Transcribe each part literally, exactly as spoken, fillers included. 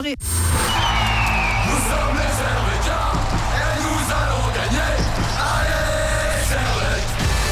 Nous sommes les Servetiens et nous allons gagner. Allez, Servette!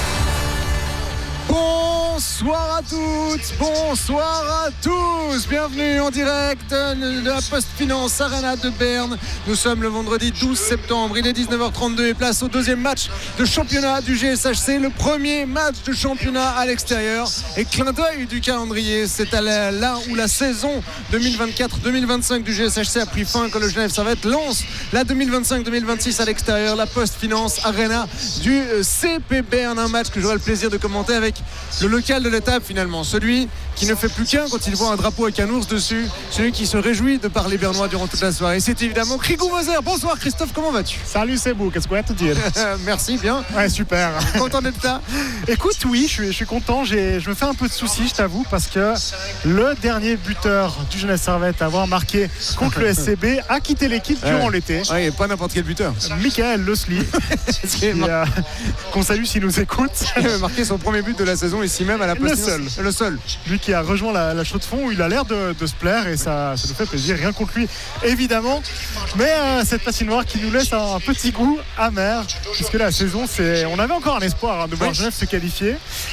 Bonsoir à toutes, bonsoir à tous. Bienvenue en direct de la Post-Finance Arena de Berne. Nous sommes le vendredi douze septembre, il est dix-neuf heures trente-deux et place au deuxième match de championnat du G S H C. Le premier match de championnat à l'extérieur. Et clin d'œil du calendrier, c'est à la, là où la saison deux mille vingt-quatre deux mille vingt-cinq du G S H C a pris fin, quand le Genève Servette lance la deux mille vingt-cinq deux mille vingt-six à l'extérieur, la Post-Finance Arena du C P Berne. Un match que j'aurai le plaisir de commenter avec le local de l'étape finalement, celui qui ne fait plus qu'un quand il voit un drapeau avec un ours dessus, celui qui se réjouit de parler bernois durant toute la soirée. C'est évidemment Krigou Moser. Bonsoir Christophe, comment vas-tu? Salut, c'est beau, qu'est-ce qu'on va te dire? Merci, bien. Ouais, super. Content d'être là? Écoute, oui, je suis, je suis content. J'ai, je me fais un peu de soucis, je t'avoue, parce que le dernier buteur du Genève Servette à avoir marqué contre le S C B a quitté l'équipe durant ouais. l'été. Ouais, et pas n'importe quel buteur. Michael Losli, qui, mar... euh, qu'on salue s'il nous écoute. Il a marqué son premier but de la saison ici même à la Post. Le seul. Le seul. Lui qui a rejoint la, la chaux de fond, où il a l'air de, de se plaire et ça, ça nous fait plaisir. Rien contre lui, évidemment. Mais euh, cette patinoire qui nous laisse un, un petit goût amer, puisque la saison, c'est... on avait encore un espoir hein, de voir oui. Genève se qualifier.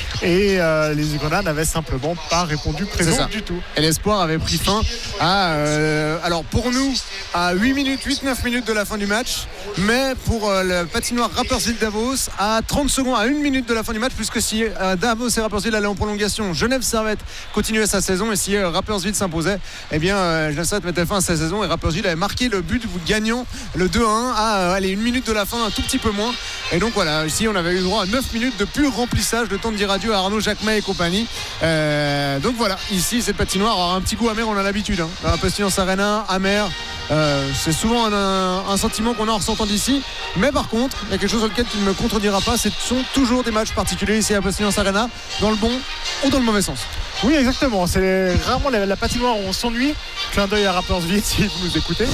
Et euh, les Grenades n'avaient simplement pas répondu présent du tout. Et l'espoir avait pris fin à, euh, alors pour nous, à huit minutes, huit neuf minutes de la fin du match. Mais pour euh, le patinoire Rapperswil Davos, à trente secondes, à une minute de la fin du match, puisque si euh, Davos et Rapperswil allaient en prolongation, Genève Servette continuait sa saison, et si euh, Rapperswil s'imposait, eh bien euh, Genève Servette mettait fin à sa saison et Rapperswil avait marqué le but gagnant, le deux à un, à euh, allez, une minute de la fin, un tout petit peu moins. Et donc voilà, ici on avait eu droit à neuf minutes de pur remplissage, de temps de dire adieu à Arnaud Jacquemet et compagnie. Euh, donc voilà, ici cette patinoire aura un petit goût amer, on a l'habitude hein. Dans la Post-Finance Arena, amer. Euh, c'est souvent un, un, un sentiment qu'on a en ressortant d'ici, mais par contre il y a quelque chose sur lequel tu ne me contredira pas, ce sont toujours des matchs particuliers ici à Post-Finance Arena, dans le bon ou dans le mauvais sens. Oui, exactement, c'est vraiment la, la patinoire où on s'ennuie. Clin d'œil à Rapperswil si vous nous écoutez.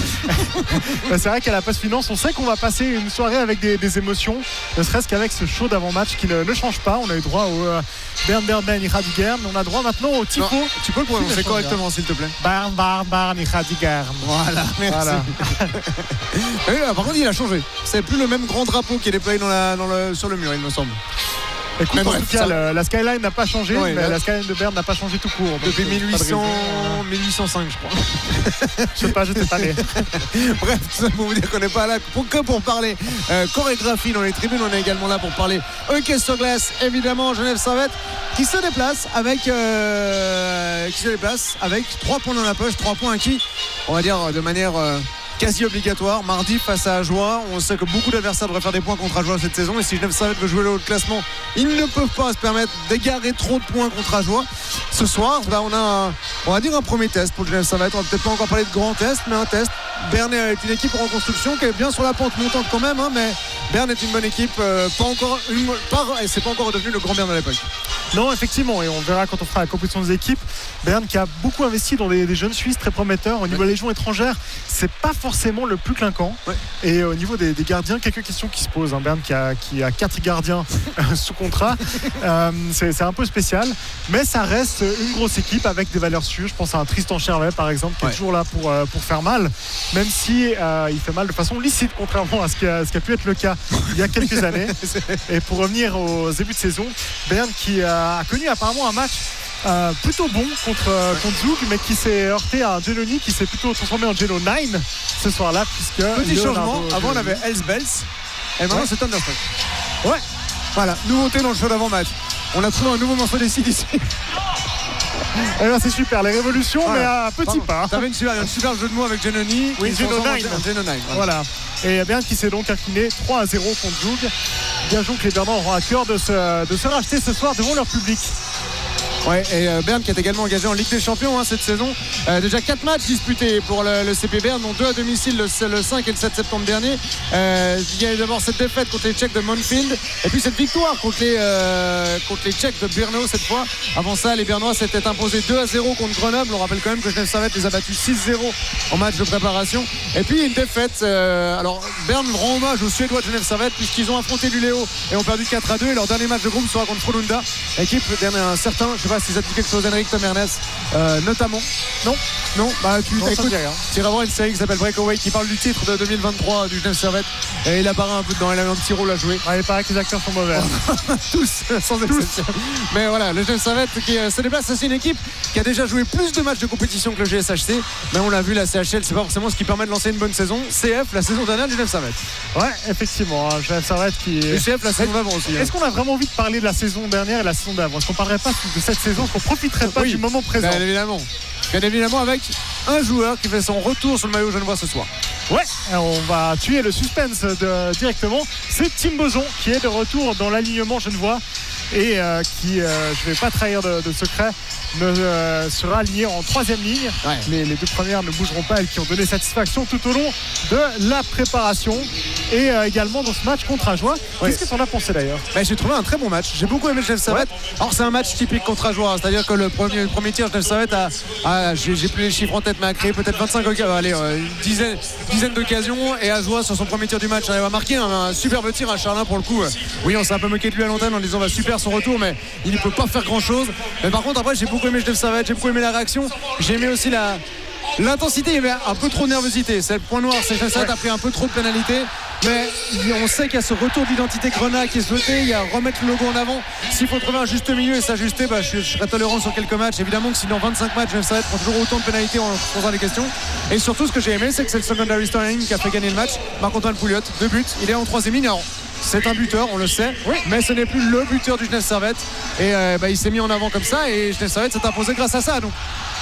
C'est vrai qu'à la Post-Finance, on sait qu'on va passer une soirée avec des, des émotions, ne serait-ce qu'avec ce show d'avant-match qui ne, ne change pas. On a eu droit au euh, Bern Bern Bern Ichadigern, on a droit maintenant au tifo. Non, tu peux le prononcer correctement s'il te plaît. Bern Bern Bern Ichadigern. Voilà, merci. Voilà. Oui, là, par contre il a changé, c'est plus le même grand drapeau qui est déployé dans la, dans le, sur le mur il me semble. Écoute, en bref, tout cas, le, la skyline n'a pas changé, ouais, mais là, la skyline de Berne n'a pas changé tout court. Depuis mille huit cents, mille huit cent cinq, je crois. Je sais pas, je t'ai pas né. Bref, tout ça pour vous dire qu'on n'est pas là pour, que pour parler euh, chorégraphie dans les tribunes. On est également là pour parler hockey sur glace, évidemment. Genève Servette qui se déplace avec euh, qui se déplace avec trois points dans la poche, trois points acquis, on va dire de manière euh, quasi obligatoire mardi face à Ajoie. On sait que beaucoup d'adversaires devraient faire des points contre Ajoie cette saison, et si Genève Servette veut jouer le haut de classement, ils ne peuvent pas se permettre d'égarer trop de points contre Ajoie. Ce soir, bah, on a un, on va dire un premier test pour Genève Servette. On va peut-être pas encore parler de grand test, mais un test. Berne est une équipe en reconstruction qui est bien sur la pente montante quand même, hein, mais Berne est une bonne équipe, euh, pas encore une, pas, et c'est pas encore redevenu le grand Berne de l'époque. Non, effectivement, et on verra quand on fera la compétition des équipes. Berne qui a beaucoup investi dans des, des jeunes Suisses très prometteurs. Au niveau ouais. de la Légion étrangère, c'est pas forcément le plus clinquant. Ouais. Et au niveau des, des gardiens, quelques questions qui se posent. Hein. Berne qui a, qui a quatre gardiens sous contrat, euh, c'est, c'est un peu spécial, mais ça reste une grosse équipe avec des valeurs sûres. Je pense à un Tristan Chervet par exemple, qui ouais. est toujours là pour, euh, pour faire mal, même si euh, il fait mal de façon licite, contrairement à ce qui a, ce qui a pu être le cas il y a quelques années. Et pour revenir aux débuts de saison, Berne qui a a connu apparemment un match euh, plutôt bon contre, euh, contre Zug, mais qui s'est heurté à un Genoni qui s'est plutôt transformé en Geno neuf ce soir-là, puisque petit Leonardo changement, avant on avait Elsbels et maintenant ouais. c'est Thunderstruck. Ouais, voilà, nouveauté dans le show d'avant-match. On a trouvé un nouveau morceau des C D C. Eh ben, c'est super, les révolutions, voilà. Mais à petit pas. T'avais une super, un super jeu de mots avec Genoni. Oui, Geno neuf. Voilà. voilà. Et Berne qui s'est donc incliné trois à zéro contre Zug. Bien joué que les Bernois auront à cœur de se, de se racheter ce soir devant leur public. Ouais, et euh, Berne qui est également engagé en Ligue des Champions hein, cette saison. Euh, déjà quatre matchs disputés pour le, le C P Berne, dont deux à domicile le, le cinq et le sept septembre dernier. Euh, il y a d'abord cette défaite contre les Tchèques de Mountfield, et puis cette victoire contre les, euh, contre les Tchèques de Brno cette fois. Avant ça, les Bernois s'étaient imposés deux à zéro contre Grenoble. On rappelle quand même que Genève Servette les a battus six zéro en match de préparation. Et puis une défaite. Euh, alors Berne rend hommage aux Suédois de Genève Servette, puisqu'ils ont affronté Luleå et ont perdu quatre à deux. Et leur dernier match de groupe sera contre Frölunda, équipe d'un certain, je sais pas si ça te dit quelque chose, Henrik Tom Ernest, euh, notamment. Non. Non, bah tu Non, ça me écoutes, dit rien. tu iras voir une série qui s'appelle Breakaway qui parle du titre de deux mille vingt-trois du Genève Servette et il apparaît un peu dedans, il a un petit rôle à jouer. Ouais, il paraît que les acteurs sont mauvais. Tous, sans exception. Mais voilà, le Genève Servette qui euh, se déplace, c'est une équipe qui a déjà joué plus de matchs de compétition que le G S H C, mais on l'a vu, la C H L, c'est pas forcément ce qui permet de lancer une bonne saison. C F, la saison dernière du Genève Servette. Ouais, effectivement, hein, Genève Servette qui Et est. C F, la saison d'avant aussi. hein. Est-ce qu'on a vraiment envie de parler de la saison dernière et la saison d'avant? Est-ce qu'on parlerait pas de cette saison? Est-ce qu'on profiterait pas Oui, du moment présent? Bien évidemment. Bien évidemment, avec un joueur qui fait son retour sur le maillot genevois ce soir. Ouais, on va tuer le suspense de- directement. C'est Tim Boson qui est de retour dans l'alignement genevois et euh, qui, euh, je ne vais pas trahir de, de secret, ne, euh, sera aligné en troisième ligne. Ouais. Les, les deux premières ne bougeront pas, elles qui ont donné satisfaction tout au long de la préparation et euh, également dans ce match contre Ajoie. Ouais. Qu'est-ce que tu en as pensé d'ailleurs? Bah, j'ai trouvé un très bon match. J'ai beaucoup aimé le Genève Servette. Alors c'est un match typique contre Ajoie, c'est-à-dire que le premier, le premier tir, Genève Servette a, a j'ai, j'ai plus les chiffres en tête, mais a créé peut-être vingt-cinq, euh, allez, euh, une dizaine, dizaine d'occasions. Et Ajoie sur son premier tir du match arrive à marquer un, un superbe tir à Charlin pour le coup. Oui, on s'est un peu moqué de lui à l'antenne en disant bah, super son retour, mais il ne peut pas faire grand-chose. Mais par contre après j'ai beaucoup aimé le Genève Servette, j'ai beaucoup aimé la réaction, j'ai aimé aussi la l'intensité. Il y avait un peu trop de nervosité, c'est le point noir. C'est Genève Servette a pris un peu trop de pénalités, mais on sait qu'il y a ce retour d'identité Grenat qui est souhaité. Il y a remettre le logo en avant. S'il faut trouver un juste milieu et s'ajuster, bah, je, je serai tolérant sur quelques matchs. Évidemment que si dans vingt-cinq matchs Genève Servette prend toujours autant de pénalités en se posant des questions. Et surtout ce que j'ai aimé, c'est que c'est le secondary starting qui a fait gagner le match. Marc-Antoine Pouliot, deux buts, il est en troisième ligne. Alors, c'est un buteur, on le sait, oui, mais ce n'est plus le buteur du Genève Servette. Et euh, bah, il s'est mis en avant comme ça et Genève Servette s'est imposé grâce à ça. Donc.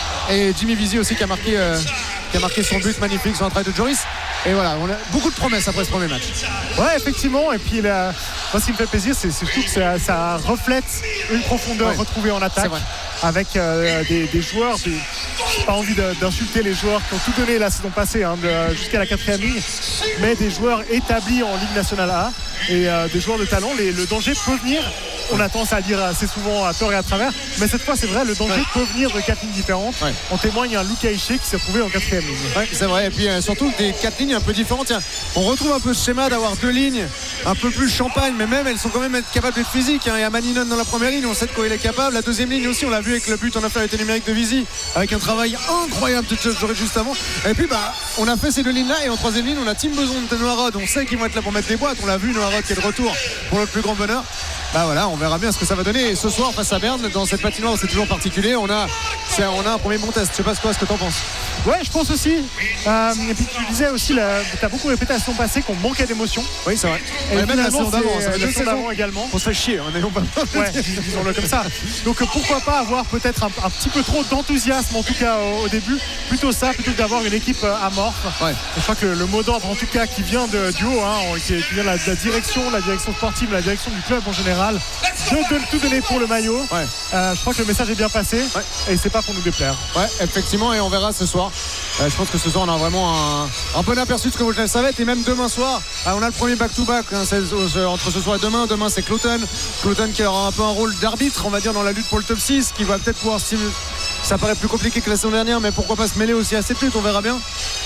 Et Jimmy Vizy aussi qui a marqué, euh, qui a marqué son but magnifique sur un travail de Joris. Et voilà, on a beaucoup de promesses après ce premier match. Ouais, effectivement. Et puis, là, moi, ce qui me fait plaisir, c'est surtout que ça, ça reflète une profondeur Ouais. retrouvée en attaque avec euh, des, des joueurs. Des... J'ai pas envie de- d'insulter les joueurs qui ont tout donné la saison passée hein, de- jusqu'à la quatrième ligne, mais des joueurs établis en Ligue nationale A et euh, des joueurs de talent. Les- le danger peut venir. On a tendance à le dire assez souvent à tort et à travers, mais cette fois c'est vrai, le danger Ouais. peut venir de quatre lignes différentes. Ouais. En témoigne un Luca Ishii qui s'est trouvé en quatrième ligne. Ouais, c'est vrai. Et puis euh, surtout des quatre lignes un peu différentes. Tiens, on retrouve un peu ce schéma d'avoir deux lignes un peu plus champagne, mais même elles sont quand même être capables d'être physiques. hein. Il y a Maninon dans la première ligne, on sait de quoi il est capable. La deuxième ligne aussi, on l'a vu avec le but en affaire numérique de Vizy, avec un travail incroyable de Josh Joris juste avant. Et puis bah, on a fait ces deux lignes-là, et en troisième ligne, on a Tim Boson de Noirod. On sait qu'ils vont être là pour mettre des boîtes. On l'a vu, Noirod qui est de retour pour le plus grand bonheur. Bah voilà, on verra bien ce que ça va donner. Et ce soir face à Berne, dans cette patinoire où c'est toujours particulier, on a, c'est, on a un premier bon test. Je sais pas ce quoi, ce que t'en penses. Ouais, je pense aussi. Euh, et puis tu disais aussi, tu as beaucoup répété la saison passée qu'on manquait d'émotion. Oui, c'est vrai. Et Ouais, même la saison finalement, d'avant, c'est, ça fait euh, deux la saison saisons. d'avant également. On se fait chier, hein, n'ayons pas. Ouais, disons-le comme ça. Donc euh, pourquoi pas avoir peut-être un, un petit peu trop d'enthousiasme en tout cas au, au début, plutôt ça plutôt que d'avoir une équipe euh, amorphe. Ouais. Et je crois que le, le mot d'ordre en tout cas qui vient de, du haut, hein, qui, qui vient de la, de la direction, la direction sportive, la direction du club en général, de, de tout donner pour le maillot. Ouais. Euh, je crois que le message est bien passé Ouais. et c'est pas pour nous déplaire. Ouais, effectivement, et on verra ce soir. Euh, je pense que ce soir, on a vraiment un, un bon aperçu de ce que vaut le Genève Servette. Et même demain soir, euh, on a le premier back-to-back hein, c'est, euh, entre ce soir et demain. Demain, c'est Cloton. Cloton qui aura un peu un rôle d'arbitre, on va dire, dans la lutte pour le top six, qui va peut-être pouvoir stimuler. Ça paraît plus compliqué que la saison dernière, mais pourquoi pas se mêler aussi à cette lutte, on verra bien.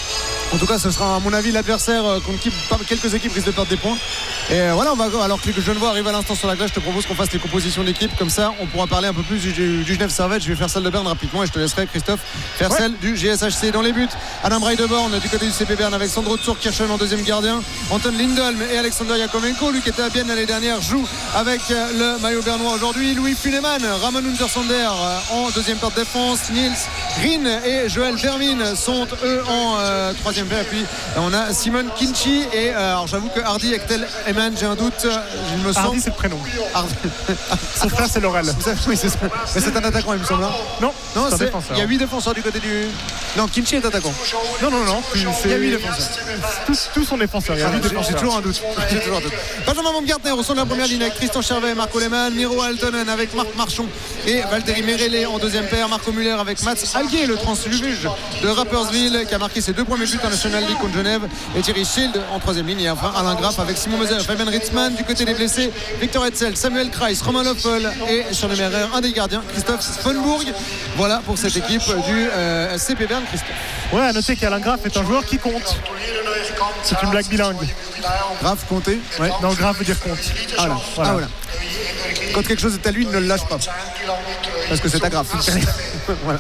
En tout cas, ce sera à mon avis l'adversaire euh, contre qui pas- quelques équipes risquent de perdre des points. Et euh, voilà, on va, alors que les Genevois arrivent à l'instant sur la glace, je te propose qu'on fasse les compositions d'équipe. Comme ça, on pourra parler un peu plus du, du, du Genève Servette. Je vais faire celle de Berne rapidement et je te laisserai, Christophe, faire Ouais. celle du G S H C. Dans les buts, Adam Breideborn du côté du C P Berne avec Sandro Tsurkirchen en deuxième gardien. Anton Lindholm et Alexander Yakovenko. Lui qui était à Bienne l'année dernière joue avec euh, le maillot bernois aujourd'hui. Louis Funeman, Ramon Untersander euh, en deuxième paire de défense. Niels Rin et Joël Vermin sont eux en euh, troisième paire. Et puis on a Simon Kinchi et euh, alors j'avoue que Hardy Ektel Eman, j'ai un doute, euh, il me semble. Hardy c'est le prénom. Hardy. Son frère c'est Laurel. Vous savez, oui, c'est ça. Mais c'est un attaquant, il me semble. hein. Non, Non, c'est un c'est- défenseur. il y a huit défenseurs du côté du. Non, Kinchi est attaquant. Non, non, non. Il y a huit défenseurs. Tous, tous sont défenseurs. Il y a Ah, huit j'ai, défenseurs. j'ai toujours un doute. J'ai toujours un doute. Benjamin Baumgartner au son de la première ligne avec Tristan Chervet, Marco Lehmann, Miro Altonen avec Marc Marchon et Valtteri Merelle en deuxième paire. Marco Muller avec Mats Alguier, le transluvuge de Rapperswil, qui a marqué ses deux premiers buts en National League contre Genève, et Thierry Schild en troisième ligne. Et enfin Alain Graff avec Simon Meuser, Fabian Ritzmann du côté des blessés, Victor Hetzel, Samuel Kreis, Romain Loffel et sur le numéro un des gardiens, Christophe Sponbourg. Voilà pour cette équipe du euh, C P Berne, Christophe. Ouais, à noter qu'Alain Graff est un joueur qui compte. C'est une blague bilingue. Graff, compté. Ouais, non, Graff veut dire compte. Ah, voilà. Voilà. Ah, voilà. quand quelque chose est à lui, il ne le lâche pas. Parce que c'est agrafe. Voilà.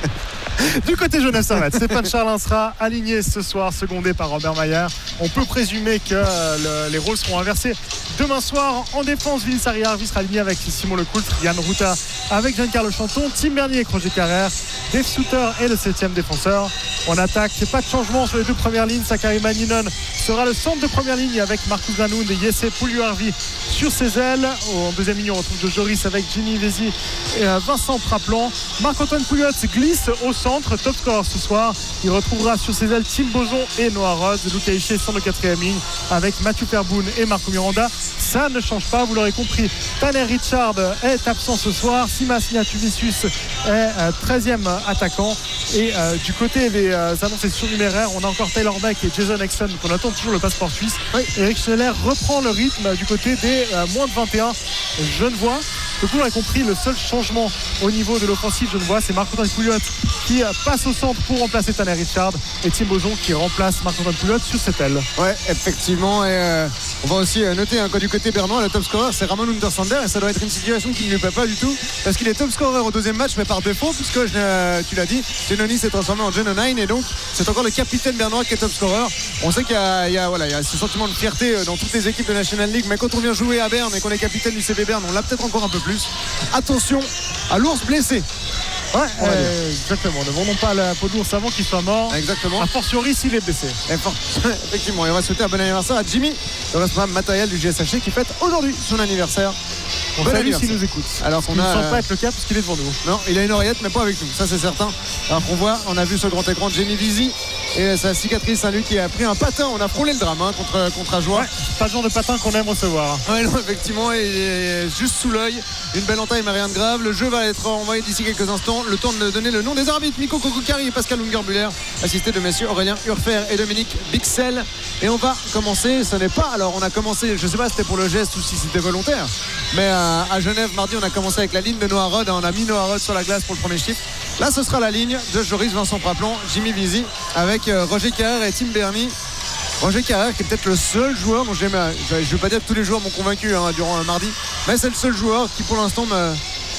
Du côté Genève Servette, Stéphane Charlin sera aligné ce soir, secondé par Robert Mayer. On peut présumer que euh, le, les rôles seront inversés demain soir. En défense, Vince Ariarvi sera aligné avec Simon Lecoultre, Yann Ruta avec Giancarlo Chanton, Tim Bernier et Roger Carrère. Dave Souter est le septième défenseur. En attaque, pas de changement sur les deux premières lignes. Sakari Mannion sera le centre de première ligne avec Marcus Granoud et Jesse Pouliouarvi sur ses ailes. En deuxième ligne, on retrouve Joris avec Jimmy Vézi et Vincent Praplan. Marc-Antoine Pouliot glisse au centre, top score ce soir. Il retrouvera sur ses ailes Tim Boson et Noah Rhodes. Luca Ishii centre de quatrième ligne avec Mathieu Perboun et Marco Miranda. Ça ne change pas, vous l'aurez compris. Tanner Richard est absent ce soir. Simas Niatuvicius est euh, treizième attaquant. Et euh, du côté des euh, annonces surnuméraires, on a encore Taylor Beck et Jason Exton. Donc on attend toujours le passeport suisse. Oui. Eric Scheller reprend le rythme du côté des euh, moins de vingt et un Genevois. Donc vous l'aurez compris, le seul changement au niveau de l'offensive genevois, c'est Marc-Antoine Pouliot qui passe au centre pour remplacer Tanner Richard et Tim Boson qui remplace Marc-Antoine Pouliot sur cette aile. Ouais, effectivement. Et euh, on va aussi noter hein, que du côté bernois, le top scorer c'est Ramon Untersander et ça doit être une situation qui ne lui plaît pas du tout parce qu'il est top scorer au deuxième match, mais par défaut, puisque euh, tu l'as dit, Genoni s'est transformé en Genonine et donc c'est encore le capitaine bernois qui est top scorer. On sait qu'il y a, il y a, voilà, il y a ce sentiment de fierté dans toutes les équipes de National League, mais quand on vient jouer à Berne et qu'on est capitaine du C B Berne, on l'a peut-être encore un peu plus. Attention à l'ours blessé. Ouais, euh, exactement. Ne vendons pas la peau d'ours avant qu'il soit mort. Exactement. A fortiori s'il est blessé. Effectivement. Et on va souhaiter un bon anniversaire à Jimmy, le responsable matériel du G S H C qui fête aujourd'hui son anniversaire. On bon salue s'il nous écoute. Alors qu'on il a... ne semble pas être le cas puisqu'il est devant nous. Non, il a une oreillette mais pas avec nous, ça c'est certain. Alors qu'on voit, on a vu sur le grand écran Jamie Vizy et sa cicatrice, Saint-Luc qui a pris un patin. On a frôlé le drame hein, contre, contre Ajoie. Ouais, pas le genre de patin qu'on aime recevoir. Ouais, non, effectivement, il est juste sous l'œil. Une belle entaille mais rien de grave. Le jeu va être envoyé d'ici quelques instants. Le temps de donner le nom des arbitres. Miko Kokukari et Pascal Ungerbuller, assisté de messieurs Aurélien Urfer et Dominique Bixel. Et on va commencer, ce n'est pas, alors on a commencé, je sais pas si c'était pour le geste ou si c'était volontaire, mais à, à Genève mardi on a commencé avec la ligne de Noah Rhodes. On a mis Noah Rhodes sur la glace pour le premier chiffre. Là ce sera la ligne de Joris Vincent Praplan, Jimmy Vizy avec euh, Roger Carrère et Tim Bernier. Roger Carrère qui est peut-être le seul joueur dont j'aime, je ne veux pas dire que tous les joueurs m'ont convaincu hein, durant un mardi, mais c'est le seul joueur qui pour l'instant me,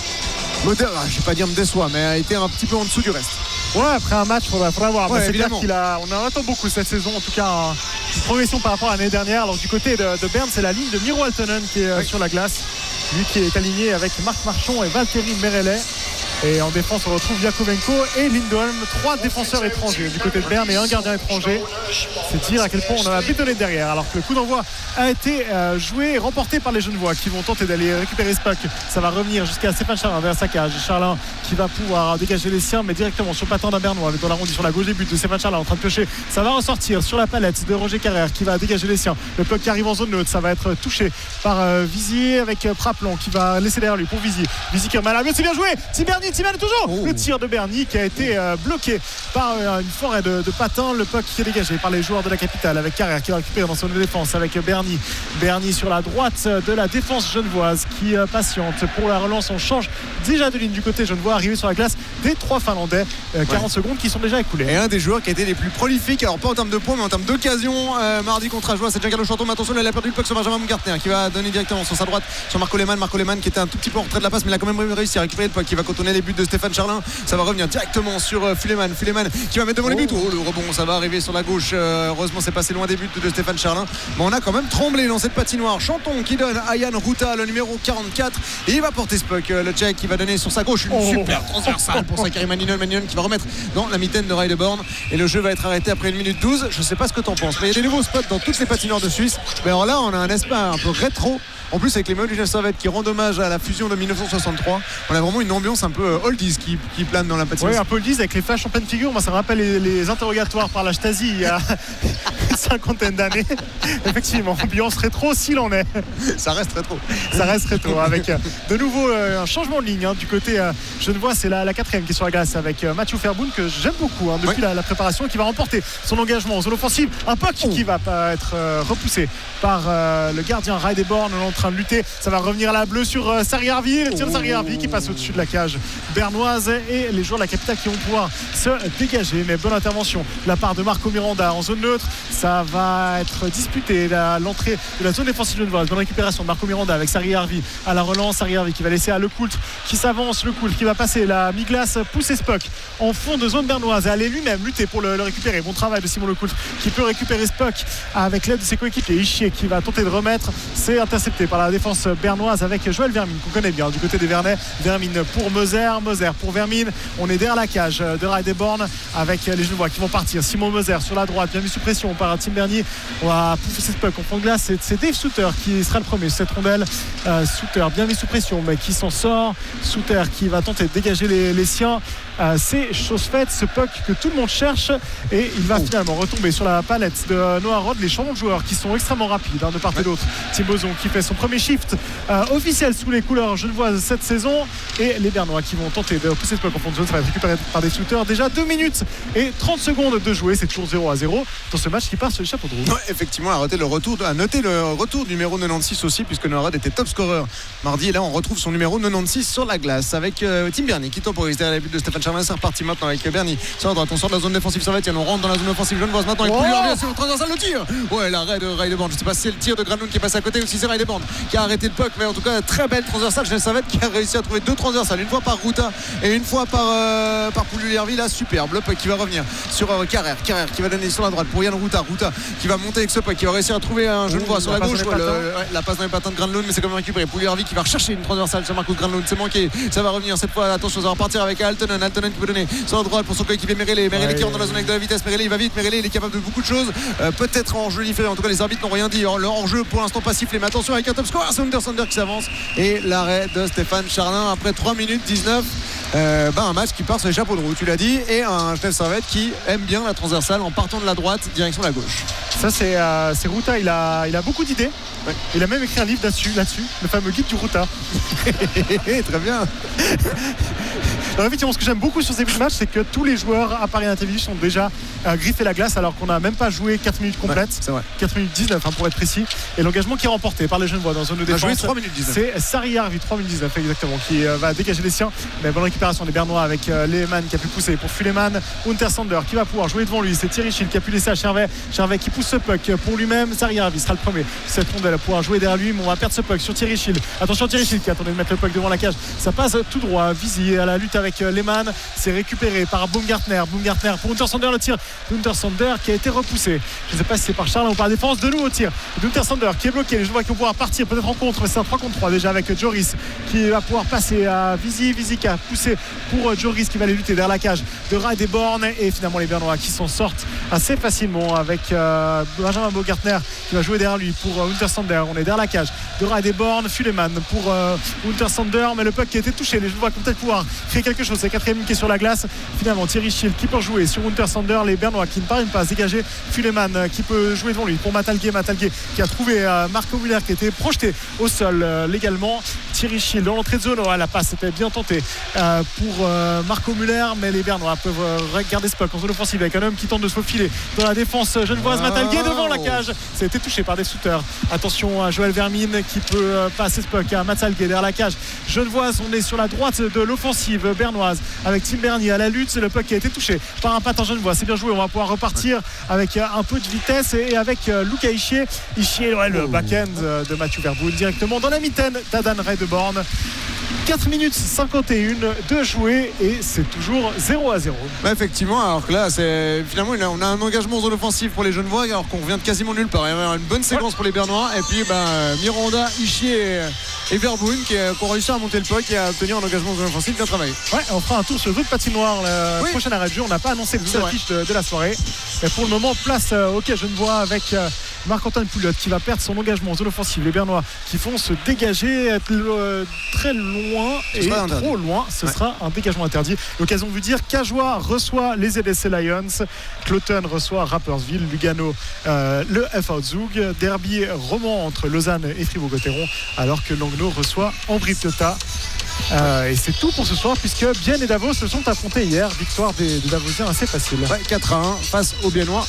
me dé... je ne vais pas dire me déçoit, mais a été un petit peu en dessous du reste. Ouais, après un match, il faudra, faudra voir. Ouais, c'est évidemment. clair qu'il a, on en attend beaucoup cette saison, en tout cas un, une progression par rapport à l'année dernière. Alors du côté de, de Berne, c'est la ligne de Miro Altonen qui est oui. sur la glace. Lui qui est aligné avec Marc Marchand et Valtteri Merellet. Et en défense, on retrouve Yakovenko et Lindholm, trois défenseurs étrangers du côté de Berne et un gardien étranger. C'est dire à quel point on en a bétonné derrière. Alors que le coup d'envoi a été euh, joué et remporté par les Genevois qui vont tenter d'aller récupérer ce puck. Ça va revenir jusqu'à Stéphane Charlin vers sa cage. Charlin qui va pouvoir dégager les siens, mais directement sur le patin d'un Bernois dans l'arrondi sur la gauche des buts de Stéphane Charlin en train de piocher. Ça va ressortir sur la palette de Roger Carrère qui va dégager les siens. Le puck qui arrive en zone neutre, ça va être touché par euh, Vizy avec euh, Praplan qui va laisser derrière lui pour Vizy. Vizy qui est mal à c'est bien joué. Tiberni, Tiberni toujours. Oh. Le tir de Berny qui a été euh, bloqué par euh, une forêt de, de patins. Le puck qui est dégagé par les joueurs de la capitale avec Carrère qui va récupérer dans son défense avec Berny. Berny sur la droite de la défense genevoise qui euh, patiente pour la relance. On change déjà de ligne du côté genevois, arrivé sur la glace des trois Finlandais. euh, quarante ouais. secondes qui sont déjà écoulées. Et un des joueurs qui a été les plus prolifiques, alors pas en termes de points mais en termes d'occasion euh, mardi contre Ajoie, c'est Giancarlo Chanton. Mais attention, il a perdu le puck sur Benjamin Baumgartner qui va donner directement sur sa droite sur Marco Lehmann. Marco Lehmann qui était un tout petit peu en retrait de la passe, mais il a quand même réussi à récupérer le puck qui va contourner les buts de Stéphane Charlin. Ça va revenir directement sur euh, Fuleman. Fuleman qui va mettre devant oh. les buts. Oh, le rebond, ça va arriver sur la gauche. Euh, heureusement, c'est passé loin des buts de Stéphane Charlin. Mais on a quand même tremblé dans cette patinoire. Chanton qui donne à Yann Ruta le numéro quarante-quatre. Et il va porter ce puck. Le Tchèque qui va donner sur sa gauche une oh. super transversale pour Sakari Mannion. Mannion qui va remettre dans la mitaine de Reideborn. Et le jeu va être arrêté après une minute douze. Je sais pas ce que t'en penses, mais il y a des nouveaux spots dans toutes les patinoires de Suisse. Mais alors là, on a un espace un peu rétro. En plus avec les maillots du Genève Servette qui rendent hommage à la fusion de dix-neuf cent soixante-trois, on a vraiment une ambiance un peu oldies qui, qui plane dans la patinoire. Oui, un peu oldies avec les flashs en pleine figure. Moi ça me rappelle les, les interrogatoires par la Stasi il y a une cinquantaine d'années. Effectivement, ambiance rétro s'il en est. Ça reste rétro. Ça reste rétro avec euh, de nouveau euh, un changement de ligne hein, du côté euh, Genevois. C'est la, la quatrième qui est sur la glace avec euh, Mathieu Ferboun que j'aime beaucoup hein, depuis ouais. la, la préparation, qui va remporter son engagement en zone offensive. Un puck oh. qui va pas être euh, repoussé par euh, le gardien Reideborn. On est en train de lutter. Ça va revenir à la bleue sur euh, Sarri-Harvey. Le tir de Sarri-Harvey qui passe au-dessus de la cage bernoise et les joueurs de la capitale qui vont pouvoir se dégager. Mais bonne intervention de la part de Marco Miranda en zone neutre. Ça va être disputé la, l'entrée de la zone défensive genevoise. Bonne récupération de Marco Miranda avec Sari Harvey à la relance. Sari Harvey qui va laisser à Lecoultre qui s'avance. Lecoultre qui va passer la mi-glace, pousser Spock en fond de zone bernoise et aller lui-même lutter pour le, le récupérer. Bon travail de Simon Lecoultre qui peut récupérer Spock avec l'aide de ses coéquipiers. Ischier qui va tenter de remettre. C'est intercepté par la défense bernoise avec Joël Vermine qu'on connaît bien du côté des Vernets. Vermine pour Moser, Moser pour Vermine. On est derrière la cage de Radeborn avec les Genevois qui vont partir. Simon Moser sur la droite, bien mis sous pression par Tim Bernier. On va pousser Spock en fond de glace. C'est, c'est Dave Souter qui sera le premier sur cette rondelle. Euh, Souter bien mis sous pression mais qui s'en sort. Souter qui va tenter de dégager les, les siens. Euh, c'est chose faite, ce puck que tout le monde cherche et il va oh. finalement retomber sur la palette de Noah Rod. Les changements de joueurs qui sont extrêmement rapides hein, de part et d'autre. Tim Bozon qui fait son premier shift euh, officiel sous les couleurs genevoises cette saison et les Bernois qui vont tenter de pousser ce puck en fond de zone. Ça va être récupéré par des shooters. Déjà deux minutes et trente secondes de jouer. C'est toujours zéro à zéro dans ce match qui part sur les chapeaux de roue. Ouais, effectivement, à noter le retour, à noter le retour du numéro quatre-vingt-seize aussi puisque Noah Rod était top scorer mardi et là on retrouve son numéro quatre-vingt-seize sur la glace avec euh, Tim Bernier qui temporise derrière les buts de Stéphane Charmin. C'est reparti maintenant avec Bernier sur la droite. On sort de la zone défensive Servetienne, on rentre dans la zone offensive genevoise maintenant avec Pouliot sur le transversal, le tir. Ouais, l'arrêt de Radeborn. Je sais pas si c'est le tir de Granlund qui est passé à côté ou si c'est Radeborn qui a arrêté le puck, mais en tout cas très belle transversale. Genève Servette qui a réussi à trouver deux transversales, une fois par Ruta et une fois par euh, par Pouliot-Lerville. Là superbe, le puck qui va revenir sur euh, Carrère, Carrère qui va donner sur la droite pour Yann Ruta, Ruta qui va monter avec ce puck, qui va réussir à trouver un genevois sur la, la gauche. Ouais, le, ouais, la passe dans les patins de Granlund, mais c'est quand même récupéré. Pouliot-Lerville qui va rechercher une transversale sur Marcus Granlund, c'est manqué. Ça va revenir cette fois. Attention, ça va repartir avec Altonen, Altonen qui peut donner sur la droite pour son coéquipier Merelé. Merelé ouais, qui rentre dans la zone avec de la vitesse. Merelé il va vite. Merelé il est capable de beaucoup de choses. Euh, peut-être en jeu différé. En tout cas, les arbitres n'ont rien dit. Le hors-jeu pour l'instant pas sifflé. Mais attention avec un top score. C'est Undersander qui s'avance. Et l'arrêt de Stéphane Charlin après trois minutes dix-neuf. Euh, bah, un match qui part sur les chapeaux de roue, tu l'as dit. Et un Genève Servette qui aime bien la transversale en partant de la droite, direction la gauche. Ça, c'est, euh, c'est Ruta. Il a, il a beaucoup d'idées. Ouais. Il a même écrit un livre là-dessus, là-dessus le fameux guide du Ruta. Très bien. Alors, effectivement, ce que j'aime beaucoup sur ces matchs, c'est que tous les joueurs à Paris Intelligence sont déjà euh, griffé la glace alors qu'on n'a même pas joué quatre minutes complètes. Ouais, c'est vrai. quatre minutes dix-neuf hein, pour être précis. Et l'engagement qui est remporté par les Genevois dans la zone de défense. trois minutes dix-neuf. C'est Sari Harvey, trois minutes dix-neuf exactement, qui euh, va dégager les siens. Mais bonne récupération des Bernois avec euh, Lehmann qui a pu pousser pour Fuleman. Untersander qui va pouvoir jouer devant lui. C'est Thierry Schill qui a pu laisser à Chervet. Chervet qui pousse ce puck pour lui-même. Sari Harvey sera le premier. Cette rondelle va pouvoir jouer derrière lui. Mais on va perdre ce puck sur Thierry Schill. Attention Thierry Schill qui attendait de mettre le puck devant la cage. Ça passe tout droit. Visi à la lutte avec euh, Lehmann. C'est récupéré par Baumgartner. Baumgartner pour Untersander, le tir d'Untersander qui a été repoussé. Je ne sais pas si c'est par Charles ou par la défense. De nouveau tir d'Untersander qui est bloqué. Les joueurs qui vont pouvoir partir peut-être en contre, mais c'est un trois contre trois déjà avec Joris qui va pouvoir passer à Visi. Visi qui a poussé pour Joris qui va aller lutter derrière la cage de Radeborn et finalement les Bernois qui s'en sortent assez facilement avec euh, Benjamin Baumgartner qui va jouer derrière lui pour euh, Untersander. On est derrière la cage de Radeborn. Fuleman pour euh, Untersander, mais le puck qui a été touché. Les joueurs vont peut-être pouvoir créer quelque chose. C'est le quatrième qui est sur la glace. Finalement Thierry Schill qui peut jouer sur Untersander. Les Bernois qui ne parviennent pas à se dégager. Fuleman qui peut jouer devant lui pour Matalgué. Matalgué qui a trouvé euh, Marco Muller qui était projeté au sol euh, légalement. Thierry Schill dans l'entrée de zone. Ouais, la passe était bien tentée euh, pour euh, Marco Muller, mais les Bernois peuvent euh, regarder ce puck en zone offensive avec un homme qui tente de se faufiler dans la défense genevoise. Oh. Matalgué devant la cage. Ça a été touché par des shooters. Attention à Joël Vermine qui peut euh, passer ce puck à Matalgué derrière la cage genevoise. On est sur la droite de l'offensive bernoise avec Tim Bernier à la lutte. C'est le puck qui a été touché par un patin genevois. C'est bien joué. On va pouvoir repartir avec euh, un peu de vitesse et, et avec euh, Luca Ischier. Ischier, ouais, le back-end euh, de Mathieu Verboul directement dans la mitaine d'Adan Radeborn. quatre minutes cinquante et un de jouer et c'est toujours zéro à zéro. Bah effectivement, alors que là c'est finalement on a un engagement en zone offensive pour les Genevois alors qu'on vient de quasiment nulle part. Il y a une bonne séquence ouais. pour les Bernois et puis bah, Miranda, Ischier et, et Verboun qui, qui ont réussi à monter le puck et à obtenir un engagement en zone offensive bien travaillé. Ouais, on fera un tour sur l'autre patinoire la oui. prochaine arrêt de jeu. On n'a pas annoncé les affiches de, de la soirée. Mais pour le moment, place euh, au hockey Genevois avec euh, Marc-Antoine Pouliot qui va perdre son engagement en zone offensive. Les Bernois qui vont se dégager être, euh, très loin et trop loin. Ce ouais. sera un dégagement interdit. L'occasion de vous dire qu'Ajoie reçoit les L S C Lions, Cloton reçoit Rapperswil, Lugano euh, le F A Zug, derby roman entre Lausanne et Fribourg-Gotteron, alors que Langnau reçoit Ambri-Piotta. Euh, et c'est tout pour ce soir puisque Bienne et Davos se sont affrontés hier. Victoire des, des Davosiens assez facile. Ouais, quatre à un face aux Biennois.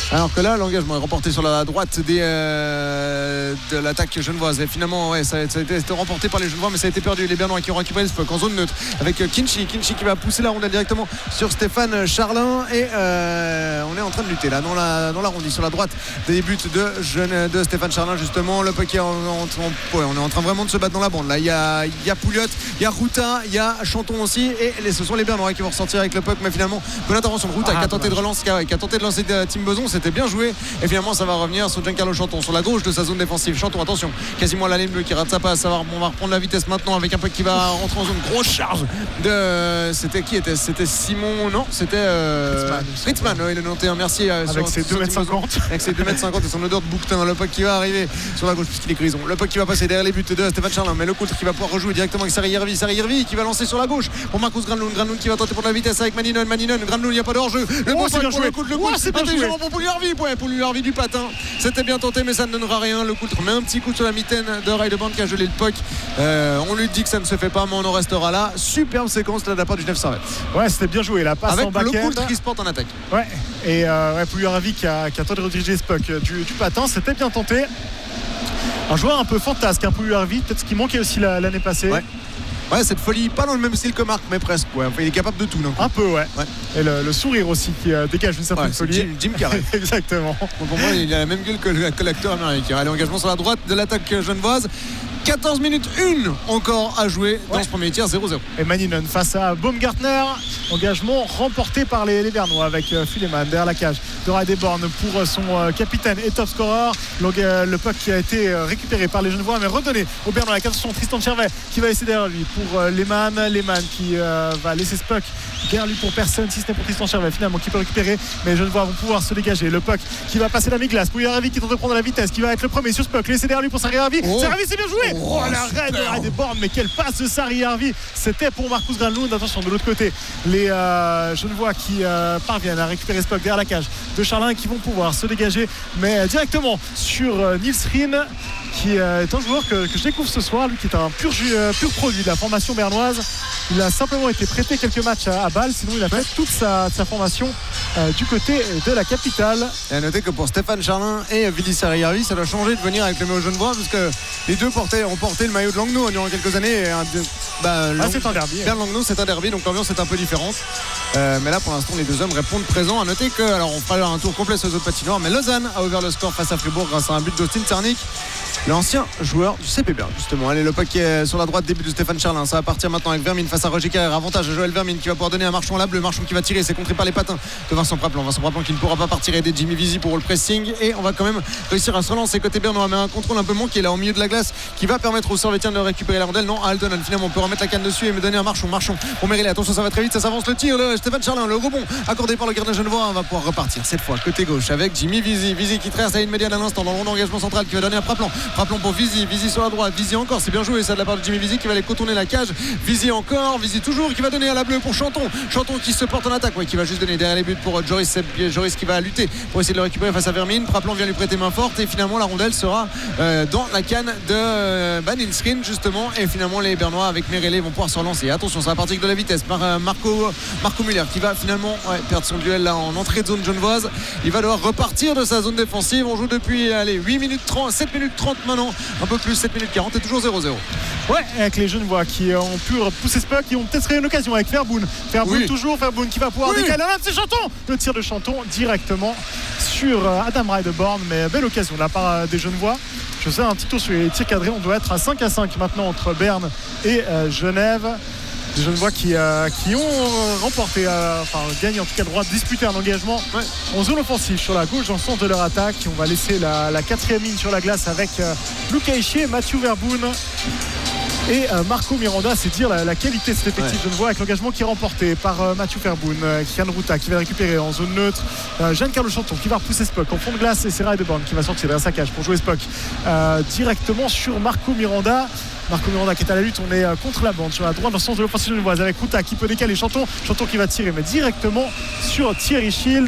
Alors que là, l'engagement est remporté sur la droite des, euh, de l'attaque genevoise. Et finalement, ouais, ça, a, ça a été remporté par les Genevois, mais ça a été perdu. Les Bernois qui ont récupéré le puck en zone neutre avec Kinchy. Kinchy qui va pousser la rondelle directement sur Stéphane Charlin. Et euh, on est en train de lutter là dans la, dans l'arrondi sur la droite des buts de, jeune, de Stéphane Charlin. Justement, le puck est en, en, en, ouais, on est en train vraiment de se battre dans la bande. Là, il y a, il y a Pouliot, il y a Routa, il y a Chanton aussi. Et les, ce sont les Bernois qui vont ressortir avec le puck. Mais finalement, bonne intervention de Routa ah, qui a tenté dommage. de relancer, qui a, qui a tenté de lancer Tim Beson. C'était bien joué. Et finalement, ça va revenir sur Giancarlo Chanton sur la gauche de sa zone défensive. Chanton, attention, quasiment la ligne bleue qui rate sa passe. Ça va, on va reprendre la vitesse maintenant avec un puck qui va rentrer en zone. Grosse charge de. C'était qui était C'était Simon. Non, c'était euh... Ritzman. Oui, le Nantais. Merci. Euh, avec ses deux mètres cinquante. Avec ses deux mètres cinquante et son odeur de bouquetin. Le puck qui va arriver sur la gauche puisqu'il est grison. Le puck qui va passer derrière les buts de Stéphane Charlin. Mais le contre qui va pouvoir rejouer directement avec Sari Yervi. Sari Yervi qui va lancer sur la gauche pour Marcus Granlund. Granlund qui va tenter pour la vitesse avec Maninon. Maninon. Granlund, il n'y a pas de hors-jeu. Le bon puck pour le coup. Le coup, c'est intelligent pour Pouliarvi. Ouais, pour Pouliarvi du patin. C'était bien tenté, mais ça ne donnera rien. Le coup met un petit coup sur la mitaine de Raideband qui a gelé le puck. Euh, on lui dit que ça ne se fait pas, mais on en restera là. Superbe séquence de la part du Genève Servette. Ouais, c'était bien joué. La passe avec en back-end. Avec le qui se porte en attaque. Ouais, et euh, ouais, Pouliarvi qui a, qui a tenté de rediriger ce puck du, du patin. C'était bien tenté. Un joueur un peu fantasque, un Pouliarvi, peut-être ce qui manquait aussi la, l'année passée. Ouais. Ouais, cette folie, pas dans le même style que Marc, mais presque. Ouais. Enfin, il est capable de tout. Donc. Un peu, ouais. ouais. Et le, le sourire aussi qui euh, dégage une certaine ouais, folie. Jim, Jim Carrey. Exactement. Donc, pour moi, il a la même gueule que, que l'acteur américain. Allez, engagement sur la droite de l'attaque genevoise. quatorze minutes une encore à jouer dans ouais. ce premier tir, zéro zéro. Et Maninon face à Baumgartner. Engagement remporté par les, les Bernois avec euh, Fuleman derrière la cage de Radeborn pour euh, son euh, capitaine et top scorer. Donc, euh, le puck qui a été euh, récupéré par les Genevois mais redonné aux Bernois. La attention, Tristan Chervet qui va laisser derrière lui pour euh, Lehmann. Lehmann qui euh, va laisser ce puck derrière lui pour personne si ce n'est pour Tristan Chervet finalement qui peut récupérer, mais les Genevois vont pouvoir se dégager. Le puck qui va passer la mi-glace pour Pouliarvi qui tente de prendre la vitesse, qui va être le premier sur ce puck, laissé derrière lui pour Sari Yervi. Oh. Sari Yervi, c'est bien joué. Oh, oh l'arrêt de Radeborn, mais quelle passe de Sari Yervi. C'était pour Marcus Granlund. Attention, de l'autre côté, les euh, Genevois qui euh, parviennent à récupérer ce puck derrière la cage de Charlin qui vont pouvoir se dégager, mais euh, directement sur euh, Nils Rien qui euh, est un joueur que, que je découvre ce soir, lui qui est un pur, euh, pur produit de la formation bernoise. Il a simplement été prêté quelques matchs à, à Bâle, sinon il a fait toute sa, sa formation euh, du côté de la capitale. Et à noter que pour Stéphane Charlin et Vili Sari Yervi, ça doit changer de venir avec le maillot genevois parce que les deux portaient, ont porté le maillot de Langnau durant quelques années. Et un, bah, ah, c'est un derby. Berne Langnau, c'est un derby, donc l'ambiance est un peu différente. Euh, mais là, pour l'instant, les deux hommes répondent présents. À noter que, alors on fera un tour complet sur les autres patinoires, mais Lausanne a ouvert le score face à Fribourg grâce à un but d'Austin Czarnik, l'ancien joueur du C P Berne justement. Allez, le puck est sur la droite, début de Stéphane Charlin. Ça va partir maintenant avec Vermine face à Roger Carrère. Avantage à Joël Vermine qui va pouvoir donner un Marchand là, bleu Marchand qui va tirer, c'est contré par les patins de Vincent Praplan. Vincent Praplan qui ne pourra pas partir, aider Jimmy Visi pour le pressing, et on va quand même réussir à se relancer côté bernois, mais un contrôle un peu manqué là au milieu de la glace qui va permettre aux Servétiens de récupérer la rondelle. Non, Alton finalement on peut remettre la canne dessus et me donner un Marchand. Marchand pour Mérillet, attention, ça va très vite, ça s'avance, le tir de Stéphane Charlin, le rebond accordé par le gardien genevois. On va pouvoir repartir cette fois côté gauche avec Jimmy Visi. Visi qui traverse à une médiane à l'instant dans le rond d'engagement central qui va donner à Praplan. Praplan pour Visi. Visi sur la droite, Visi encore, c'est bien joué ça de la part de Jimmy Visi qui va aller contourner la cage. Visi encore, Visi toujours qui va donner à la bleue pour Chanton. Chanton qui se porte en attaque, ouais, qui va juste donner derrière les buts pour Joris. Joris qui va lutter pour essayer de le récupérer face à Vermine. Praplan vient lui prêter main forte et finalement la rondelle sera euh, dans la canne de euh, Van Inscreen justement, et finalement les Bernois avec Mérillet vont pouvoir se relancer. Attention, ça va partir de la vitesse par euh, Marco, Marco Muller qui va finalement ouais, perdre son duel là en entrée de zone genevoise. Il va devoir repartir de sa zone défensive. On joue depuis allez, huit minutes trente, sept minutes trente maintenant, un peu plus, sept minutes quarante et toujours zéro zéro. Ouais, avec les Genevois qui ont pu pousser ce puck, qui ont peut-être une occasion avec Verboon. Verboon oui. toujours, Verboon qui va pouvoir oui. décaler. Ah, c'est Chanton. Le tir de Chanton directement sur Adam Radeborn, mais belle occasion de la part des Genevois. Je sais un petit tour sur les tirs cadrés, on doit être à cinq à cinq maintenant entre Berne et euh, Genève. Des Genevois qui, euh, qui ont remporté, euh, enfin gagnent en tout cas le droit de disputer un engagement ouais. en zone offensive sur la gauche dans le sens de leur attaque. On va laisser la, la quatrième ligne sur la glace avec euh, Luca Ischier, Mathieu Verboon et euh, Marco Miranda. C'est dire la, la qualité de cet effectif ouais. genevois avec l'engagement qui est remporté par euh, Mathieu Verboon, euh, Kian Routa qui va récupérer en zone neutre, euh, Giancarlo Chanton qui va repousser ce puck en fond de glace, et c'est Radeborn qui va sortir derrière sa cage pour jouer ce puck euh, directement sur Marco Miranda. Marco Miranda qui est à la lutte, on est contre la bande sur la droite dans le sens de l'offensive genevoise avec Routa qui peut décaler Chanton, Chanton qui va tirer mais directement sur Thierry Schild.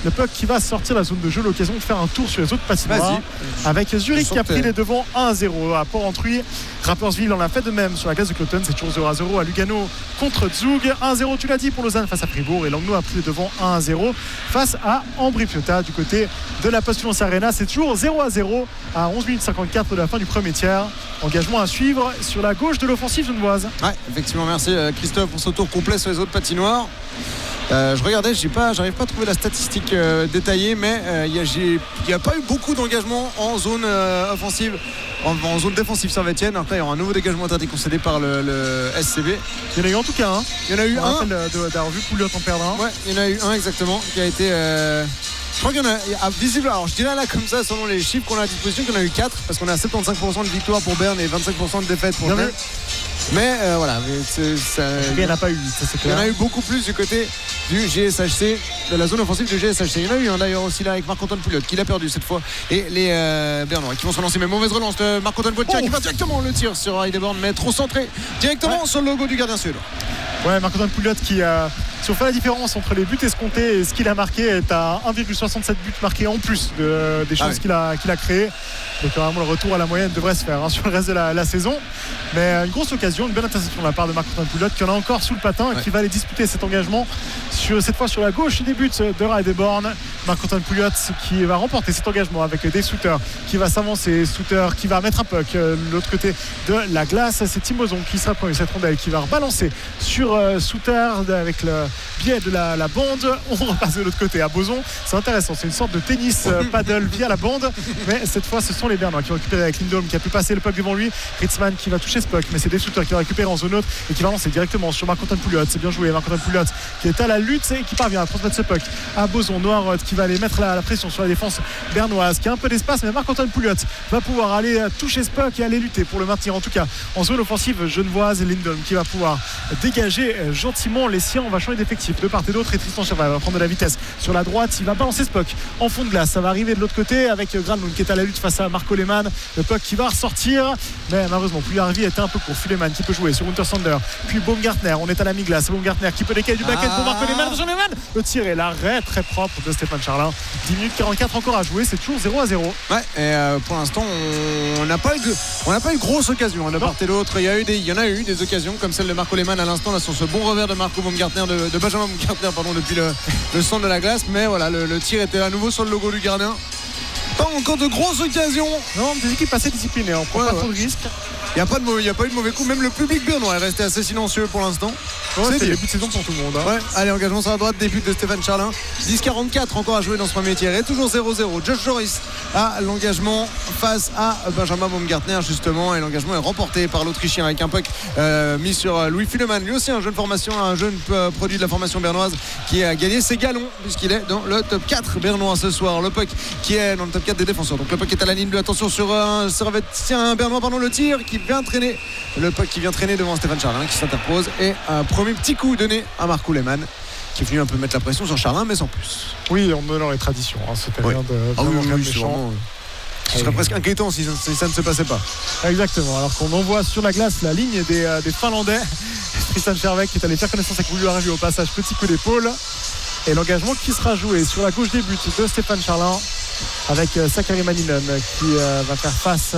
Le puck qui va sortir de la zone de jeu, l'occasion de faire un tour sur les autres patinoires. Avec Zurich qui a pris les devants un à zéro à Port-Entruy. Rapperswil en a fait de même sur la glace de Cloton. C'est toujours zéro à zéro à Lugano contre Zug. un à zéro, tu l'as dit, pour Lausanne face à Fribourg. Et Langnau a pris les devants un à zéro face à Ambri-Piotta du côté de la Postulance Arena. C'est toujours zéro à zéro à onze minutes cinquante-quatre de la fin du premier tiers. Engagement à suivre sur la gauche de l'offensive genevoise. Ouais, effectivement, merci Christophe pour ce tour complet sur les autres patinoires. Euh, je regardais, j'ai pas, j'arrive pas à trouver la statistique euh, détaillée, mais il euh, n'y a, a pas eu beaucoup d'engagement en zone euh, offensive, en, en zone défensive Saint-Étienne. Après, il y aura un nouveau dégagement interdit concédé par le, le S C B. Il y en a eu en tout cas un. Il y en a eu On un. D'avoir vu Pouliot en perdre un. Ouais, il y en a eu un exactement qui a été. Euh... Je crois qu'il y en a, a visible. Alors je dirais là comme ça, selon les chiffres qu'on a à disposition, qu'il y en a eu quatre parce qu'on a soixante-quinze pour cent de victoire pour Berne et vingt-cinq pour cent de défaite pour Berne. Mais euh, voilà, c'est, ça, il n'y en a pas eu, ça c'est clair. Il y en a eu beaucoup plus du côté du G S H C, de la zone offensive du G S H C. Il y en a eu un d'ailleurs aussi là avec Marc-Antoine Pouliot qui l'a perdu cette fois. Et les euh, Bernois qui vont se relancer. Mais mauvaise relance de Marc-Antoine Pouliot oh. qui va directement le tir sur Heideborn, mais trop centré directement ouais. sur le logo du gardien sud. Ouais, Marc-Antoine Pouliot qui a. Si on fait la différence entre les buts escomptés et ce qu'il a marqué, est à un virgule soixante-sept buts marqués en plus de, des chances ah oui. qu'il a, qu'il a créées. Donc vraiment le retour à la moyenne devrait se faire hein, sur le reste de la, la saison. Mais une grosse occasion, une belle interception de la part de Marc-Antoine Pouliot qui en a encore sous le patin ouais. et qui va aller disputer cet engagement sur, cette fois sur la gauche des buts de Heideborn. Marc-Antoine Pouliot qui va remporter cet engagement avec des Souter qui va s'avancer, Souter qui va mettre un puck de l'autre côté de la glace. C'est Timozon qui sera premier cette rondelle qui va rebalancer sur euh, Souter avec le biais de la, la bande. On repasse de l'autre côté à Boson. C'est intéressant, c'est une sorte de tennis euh, paddle via la bande, mais cette fois ce sont les Bernois qui ont récupéré avec Lindholm qui a pu passer le puck devant lui. Ritzmann qui va toucher ce puck, mais c'est des Souter qui va récupérer en zone neutre et qui va lancer directement sur Marc-Antoine Pouliot. C'est bien joué, Marc-Antoine Pouliot qui est à la lutte et qui parvient à transmettre ce puck à Boson. Noirot qui va aller mettre la, la pression sur la défense bernoise qui a un peu d'espace, mais Marc-Antoine Pouliot va pouvoir aller toucher ce puck et aller lutter pour le maintenir en tout cas en zone offensive genevoise. Et Lindholm qui va pouvoir dégager gentiment les siens. On va changer d'effectif de part et d'autre et Tristan Cherva va prendre de la vitesse sur la droite. Il va balancer ce puck en fond de glace. Ça va arriver de l'autre côté avec Granlund qui est à la lutte face à Marco Lehmann. Le puck qui va ressortir, mais malheureusement Puljujarvi était un peu court. Lehmann qui peut jouer sur Untersander, puis Baumgartner. On est à la mi-glace. Baumgartner qui peut décaler du back-end ah. pour Marco Lehmann. Attention Lehmann, le tir est l'arrêt très propre de Stéphane Charlin. dix minutes quarante-quatre encore à jouer, c'est toujours zéro à zéro. Ouais, et euh, pour l'instant on n'a pas eu de, on n'a pas eu de grosse occasion hein, de part et d'autre. Il y a eu des, il y en a eu des occasions comme celle de Marco Lehmann à l'instant là sur ce bon revers de Marco Baumgartner de, de Benjamin Baumgartner pardon depuis le, le centre de la glace. Mais voilà, le, le tir était à nouveau sur le logo du gardien. Pas encore de grosses occasions. Non, des équipes assez disciplinées. On prend ouais, pas ouais. trop de risques. Il n'y a, a pas eu de mauvais coup. Même le public bernois est resté assez silencieux pour l'instant. Ouais, c'est, c'est le début de saison pour tout le monde. Hein. Ouais. Allez, engagement sur la droite, début de Stéphane Charlin. dix quarante-quatre encore à jouer dans ce premier tiers. Et toujours zéro zéro. Josh Joris a l'engagement face à Benjamin Baumgartner justement. Et l'engagement est remporté par l'Autrichien avec un puck euh, mis sur Louis Fuleman. Lui aussi un jeune formation, un jeune euh, produit de la formation bernoise qui a gagné ses galons puisqu'il est dans le top quatre bernois ce soir. Le puck qui est dans le top quatre des défenseurs. Donc le puck est à la ligne de attention sur un Servetien bernois pendant le tir qui vient traîner. Le puck qui vient traîner devant Stéphane Charlin qui s'interpose. Et un premier petit coup donné à Marco Lehmann qui est venu un peu mettre la pression sur Charlin mais sans plus. Oui, en donnant les traditions. Hein, c'était oui. rien de ah oui, oui, méchant. Vraiment, ce serait presque inquiétant si ça, si ça ne se passait pas. Exactement. Alors qu'on envoie sur la glace la ligne des, euh, des Finlandais. Tristan Cherva qui est allé faire connaissance avec Puljujarvi au passage. Petit coup d'épaule. Et l'engagement qui sera joué sur la gauche des buts de Stéphane Charlin avec euh, Sakari Maninen qui euh, va faire face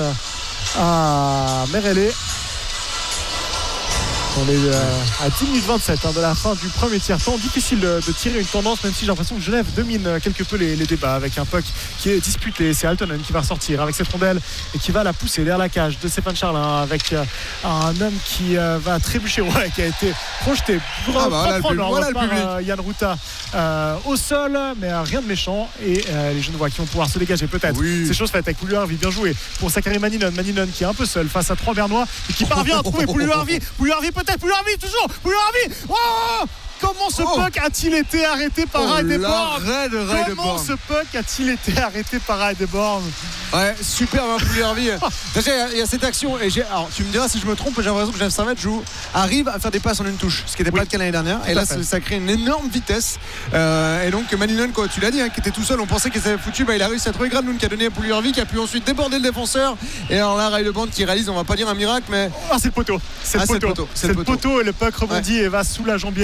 à Merelle. On est à dix minutes vingt-sept hein, de la fin du premier tiers-temps. Difficile de, de tirer une tendance, même si j'ai l'impression que Genève domine quelque peu les, les débats avec un puck qui est disputé. C'est Altonen qui va ressortir avec cette rondelle et qui va la pousser vers la cage de Stéphane Charlin avec euh, un homme qui euh, va trébucher, ouais, qui a été projeté pour ah bah, prendre voilà par euh, Yann Ruta euh, au sol, mais euh, rien de méchant. Et euh, les Genevois qui vont pouvoir se dégager peut-être. Oui. C'est chose faite avec Puljujarvi, bien joué pour Sakari Maninen. Maninen qui est un peu seul face à trois Bernois et qui parvient à trouver Puljujarvi. Puljujarvi peut-être, Puljujarvi toujours, Puljujarvi. Oh, comment ce oh. puck a-t-il été arrêté par oh, Heideborn? Comment ce puck a-t-il été arrêté par Heideborn? Ouais, super hein, Puljujarvi. Déjà il y, y a cette action et j'ai, alors tu me diras si je me trompe, j'ai l'impression que Genève Servette joue arrive à faire des passes en une touche, ce qui n'était oui. pas le cas l'année dernière. Tout et là ça, ça crée une énorme vitesse. Euh, et donc Maninen, quoi, tu l'as dit, hein, qui était tout seul, on pensait qu'il s'avait foutu, bah, il a réussi à trouver Granlund qui a donné à Puljujarvi, qui a pu ensuite déborder le défenseur. Et alors là Heideborn qui réalise, on va pas dire un miracle, mais ah, c'est le poteau. C'est, ah, le, poteau. c'est le poteau. C'est, c'est le poteau. poteau et le puck rebondit ouais. et va sous la jambière de Heideborn.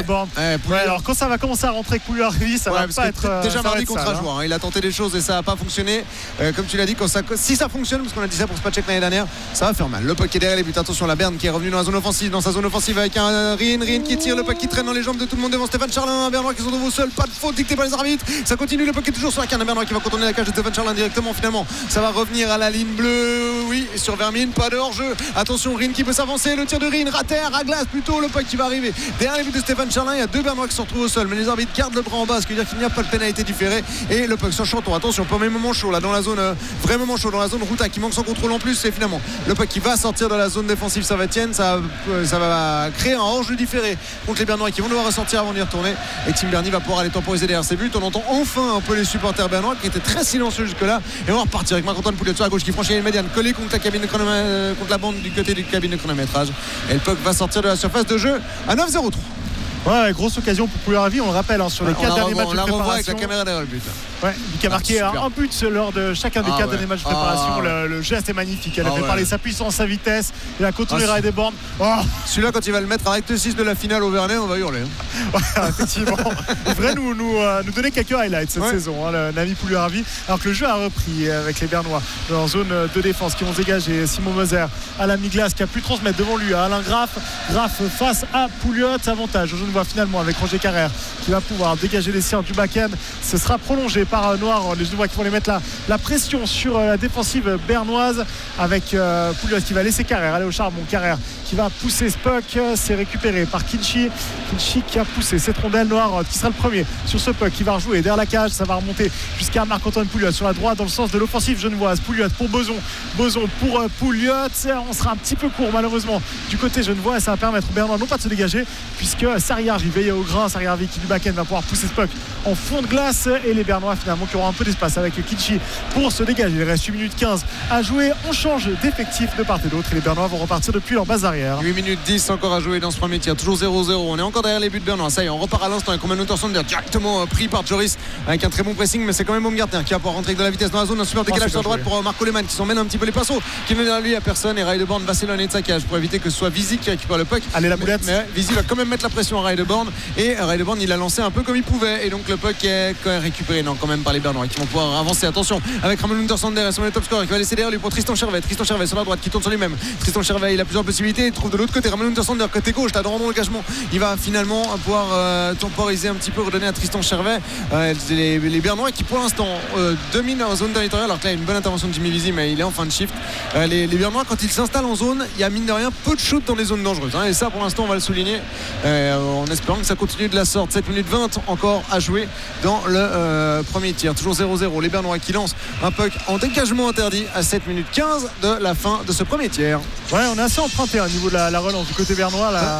Born. Ouais, Ouais, alors quand ça va commencer à rentrer avec Pouliot-Harvey, ça Ouais, va parce pas que être. euh, déjà ça va mardi être contre sale, hein. Ajoie, hein. Il a tenté des choses et ça n'a pas fonctionné. Euh, comme tu l'as dit, quand ça, si ça fonctionne, parce qu'on a dit ça pour Spacek l'année dernière, ça va faire mal. Le puck qui est derrière les buts. Attention, la Berne qui est revenu dans la zone offensive, dans sa zone offensive avec un Rien, Rien qui tire, le puck qui traîne dans les jambes de tout le monde devant Stéphane Charlin. Un Bernois qui se retrouve au sol, pas de faute dictée par les arbitres. Ça continue, le puck est toujours sur la canne. Un Bernois qui va contourner la cage de Stéphane Charlin directement. Finalement, ça va revenir à la ligne bleue. Oui, sur Vermine, pas de hors-jeu. Attention, Rien qui peut s'avancer. Le tir de Rien, raté à glace plutôt. Le puck qui va arriver derrière les buts de Stéphane Charlin. Il y a deux Bernois qui se retrouvent au sol, mais les arbitres gardent le bras en bas, ce qui veut dire qu'il n'y a pas de pénalité différée. Et le puck sur Chanton. Attention, premier moment chaud là dans la zone, euh, vrai moment chaud dans la zone. Routa qui manque son contrôle en plus. Et finalement, le puck qui va sortir de la zone défensive Servetienne. Ça, euh, ça va créer un hors-jeu différé contre les Bernois qui vont devoir ressortir avant d'y retourner. Et Tim Berny va pouvoir aller temporiser derrière ses buts. On entend enfin un peu les supporters bernois qui étaient très silencieux jusque-là. Et on va repartir avec Marc-Antoine Pouliot sur la gauche qui franchit la ligne médiane, collé contre la cabine de chronomètre, euh, contre la bande du côté du cabine de chronométrage. Et le puck va sortir de la surface de jeu à neuf zéro trois. Ouais, grosse occasion pour Pouliot-Harvey, on le rappelle, hein, sur les On quatre la derniers revoit, matchs on de la revoit préparation. avec la caméra derrière le but. Ouais, qui a marqué Ah, un, super. un but lors de chacun des Ah, quatre ouais. derniers matchs de préparation. Ah, ouais. le, le geste est magnifique. Elle a Ah, fait ouais. parler sa puissance, sa vitesse. Il a contourné Ah, Ray des bornes. Oh, Celui-là, quand il va le mettre à l'acte six de la finale au Vernet, on va hurler. hein. ouais, effectivement. Il devrait nous, nous, euh, nous donner quelques highlights cette Ouais. saison, hein, le Nami Pouliot-Harvey. Alors que le jeu a repris avec les Bernois en zone de défense qui vont se dégager. Simon Moser à la mi-glace qui a pu transmettre devant lui à Alain Graff. Graff face à Pouliot. Avantage. Je ne vois finalement avec Roger Carrère qui va pouvoir dégager les siens du back-end. Ce sera prolongé par euh, Noir. Les Genevois qui vont les mettre la, la pression sur euh, la défensive bernoise avec euh, Pouliot qui va laisser Carrère aller au charbon. Carrère qui va pousser Spock. C'est récupéré par Kinchi. Kinchi qui a poussé cette rondelle. Noire qui sera le premier sur ce puck qui va rejouer derrière la cage. Ça va remonter jusqu'à Marc-Antoine Pouliot sur la droite dans le sens de l'offensive genevoise. Pouliot pour Boson. Boson pour euh, Pouliot. On sera un petit peu court malheureusement du côté genevois et ça va permettre aux Bernois non pas de se dégager puisque Sarriarvi veille au grain. Sarriarvi qui du back-end va pouvoir pousser ce puck en fond de glace et les Bernois finalement qui auront un peu d'espace avec Kinchi pour se dégager. Il reste huit minutes quinze à jouer. On change d'effectif de part et d'autre et les Bernois vont repartir depuis leur base arrière. huit minutes dix encore à jouer dans ce premier tir. Toujours zéro zéro. On est encore derrière les buts de Bernois. Ça y est, on repart à l'instant avec Romain Sander directement euh, pris par Joris avec un très bon pressing, mais c'est quand même Baumgartner qui va pouvoir rentrer avec de la vitesse dans la zone. Un super décalage sur droite pour euh, Marco Lehmann qui s'emmène un petit peu les pinceaux, qui vient derrière lui à personne. Et Raideborn va s'éloigner de sa cage pour éviter que ce soit Vizy qui récupère le puck. Allez, la boulette. Mais, mais Vizy va quand même mettre la pression à Raideborn et Raideborn il a lancé un peu comme il pouvait et donc le puck est quand même récupéré non quand même par les Bernois qui vont pouvoir avancer. Attention avec Ramon Sander et son top score qui va laisser derrière lui pour Tristan Chervet. Tristan Chervet sur la droite qui tourne sur lui-même. Tristan Chervet il a plusieurs possibilités. Il trouve de l'autre côté Ramon Sander côté gauche. T'as dans l'engagement. Il va finalement pouvoir euh, temporiser un petit peu, redonner à Tristan Chervet. Euh, les, les Bernois qui pour l'instant euh, dominent en zone territoriale alors que là il y a une bonne intervention de Jimmy Vizy mais il est en fin de shift. Euh, les, les Bernois quand ils s'installent en zone il y a mine de rien peu de shoot dans les zones dangereuses hein, et ça pour l'instant on va le souligner euh, en espérant que ça continue de la sorte. Sept minutes vingt encore à jouer dans le euh, premier tir. Toujours zéro zéro. Les Bernois qui lancent un puck en dégagement interdit à sept minutes quinze de la fin de ce premier tiers. Ouais, on est assez emprunté au niveau de la, la relance du côté bernois. La,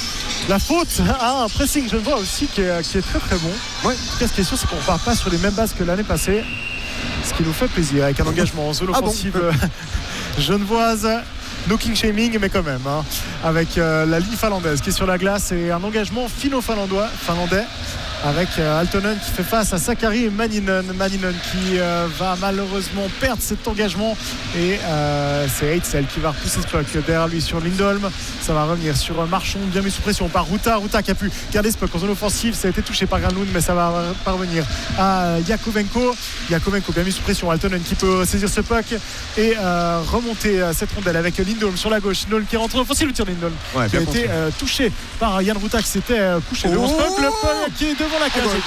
la faute à un pressing genevois aussi qui est, qui est très très bon. Ouais. En tout cas, ce qui est sûr, c'est qu'on ne repart pas sur les mêmes bases que l'année passée. Ce qui nous fait plaisir avec un engagement en zone Ah bon offensive euh, genevoise. No king shaming, mais quand même, hein, avec euh, la ligne finlandaise qui est sur la glace et un engagement finno-finlandais. Finlandais. Avec euh, Altonen qui fait face à Sakari Maninen. Maninen qui euh, va malheureusement perdre cet engagement et euh, c'est Heitzel qui va repousser ce puck derrière lui sur Lindholm. Ça va revenir sur euh, Marchand bien mis sous pression par Ruta. Ruta qui a pu garder ce puck en zone offensive. Ça a été touché par Granlund mais ça va parvenir à Yakovenko. Yakovenko bien mis sous pression. Altonen qui peut saisir ce puck et euh, remonter euh, cette rondelle avec Lindholm sur la gauche. Lindholm qui rentre en offensive. Le tir Lindholm Ouais, qui a bien été euh, touché par Yann Ruta qui s'était euh, couché devant ce puck. Le puck qui est devant la cage de goal.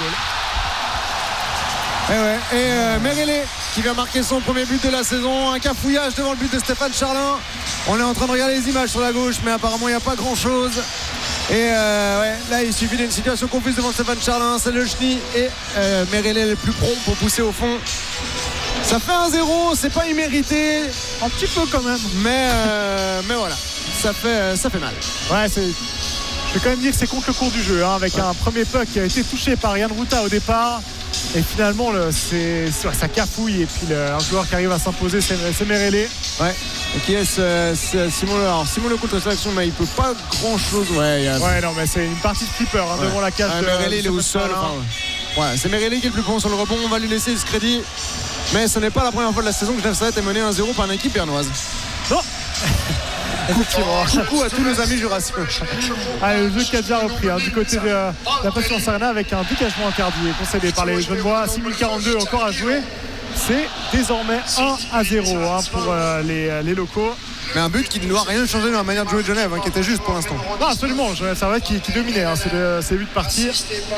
Et, ouais. et euh, Merelé qui vient marquer son premier but de la saison. Un cafouillage devant le but de Stéphane Charlin. On est en train de regarder les images sur la gauche, mais apparemment il n'y a pas grand chose. Et euh, ouais, là il suffit d'une situation confuse devant Stéphane Charlin. C'est le chenille et euh, Merelé est le plus prompt pour pousser au fond. Ça fait un zéro, c'est pas immérité. Un petit peu quand même. Mais, euh, mais voilà, ça fait, ça fait mal. Ouais, c'est. Je vais quand même dire que c'est contre le cours du jeu, hein, avec ouais. un premier puck qui a été touché par Yann Ruta au départ. Et finalement, le, c'est, c'est, ça cafouille. Et puis le, un joueur qui arrive à s'imposer, c'est, c'est Merelé. Ouais. Et qui est ce, ce Simon Le Alors Simon Le contre sélection, mais il peut pas grand chose. Ouais, a... ouais, non, mais c'est une partie de flipper hein, ouais. devant la cage. Ouais, de Merelé, il est au sol. Enfin, ouais. ouais, c'est Merelé qui est le plus bon sur le rebond. On va lui laisser ce crédit. Mais ce n'est pas la première fois de la saison que Genève Servette est mené un zéro par une équipe bernoise. Non. Effectivement. Coucou à tous nos amis jurassiens. Allez, le jeu qui a déjà repris hein, du côté de, de la Passion Arena avec un dégagement interdit concédé par les Genevois. six minutes quarante-deux encore à jouer. C'est désormais un à zéro hein, pour euh, les, les locaux. Mais un but qui ne doit rien changer dans la manière de jouer de Genève, hein, qui était juste pour l'instant. Non, absolument, ça va qui, qui dominait, hein, c'est le, c'est le but de partir.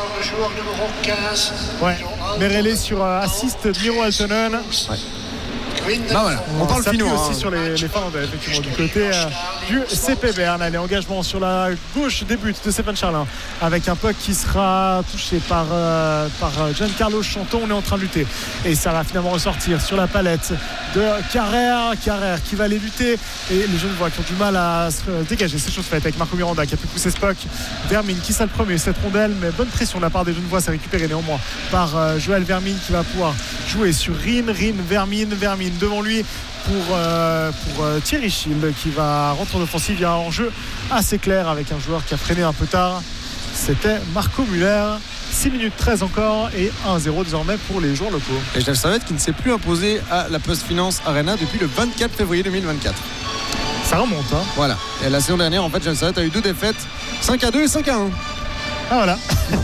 Ouais, Merelé sur euh, assist de Miro Altonen. Ouais. Bah voilà, on, on parle finnois aussi hein. sur les, les Finlandais, effectivement, du côté euh, du C P Bern. Allez, engagement sur la gauche des buts de Stéphane Charlin avec un puck qui sera touché par, euh, par Giancarlo Chanton. On est en train de lutter et ça va finalement ressortir sur la palette de Carrère. Carrère qui va aller lutter et les Genevois qui ont du mal à se dégager. C'est chose faite avec Marco Miranda qui a pu pousser ce puck. Vermine qui sera le premier cette rondelle, mais bonne pression de la part des Genevois. C'est récupéré néanmoins par euh, Joël Vermine qui va pouvoir jouer sur Rin. Rin, Vermine, Vermine devant lui pour, euh, pour euh, Thierry Schild qui va rentrer en offensive. Il y a un enjeu assez clair avec un joueur qui a freiné un peu tard. C'était Marco Muller. six minutes treize encore et un zéro désormais pour les joueurs locaux. Et Genève Servette qui ne s'est plus imposé à la Post Finance Arena depuis le vingt-quatre février deux mille vingt-quatre. Ça remonte hein. Voilà. Et la saison dernière en fait Genève Servette a eu deux défaites, cinq à deux et cinq à un. Ah voilà.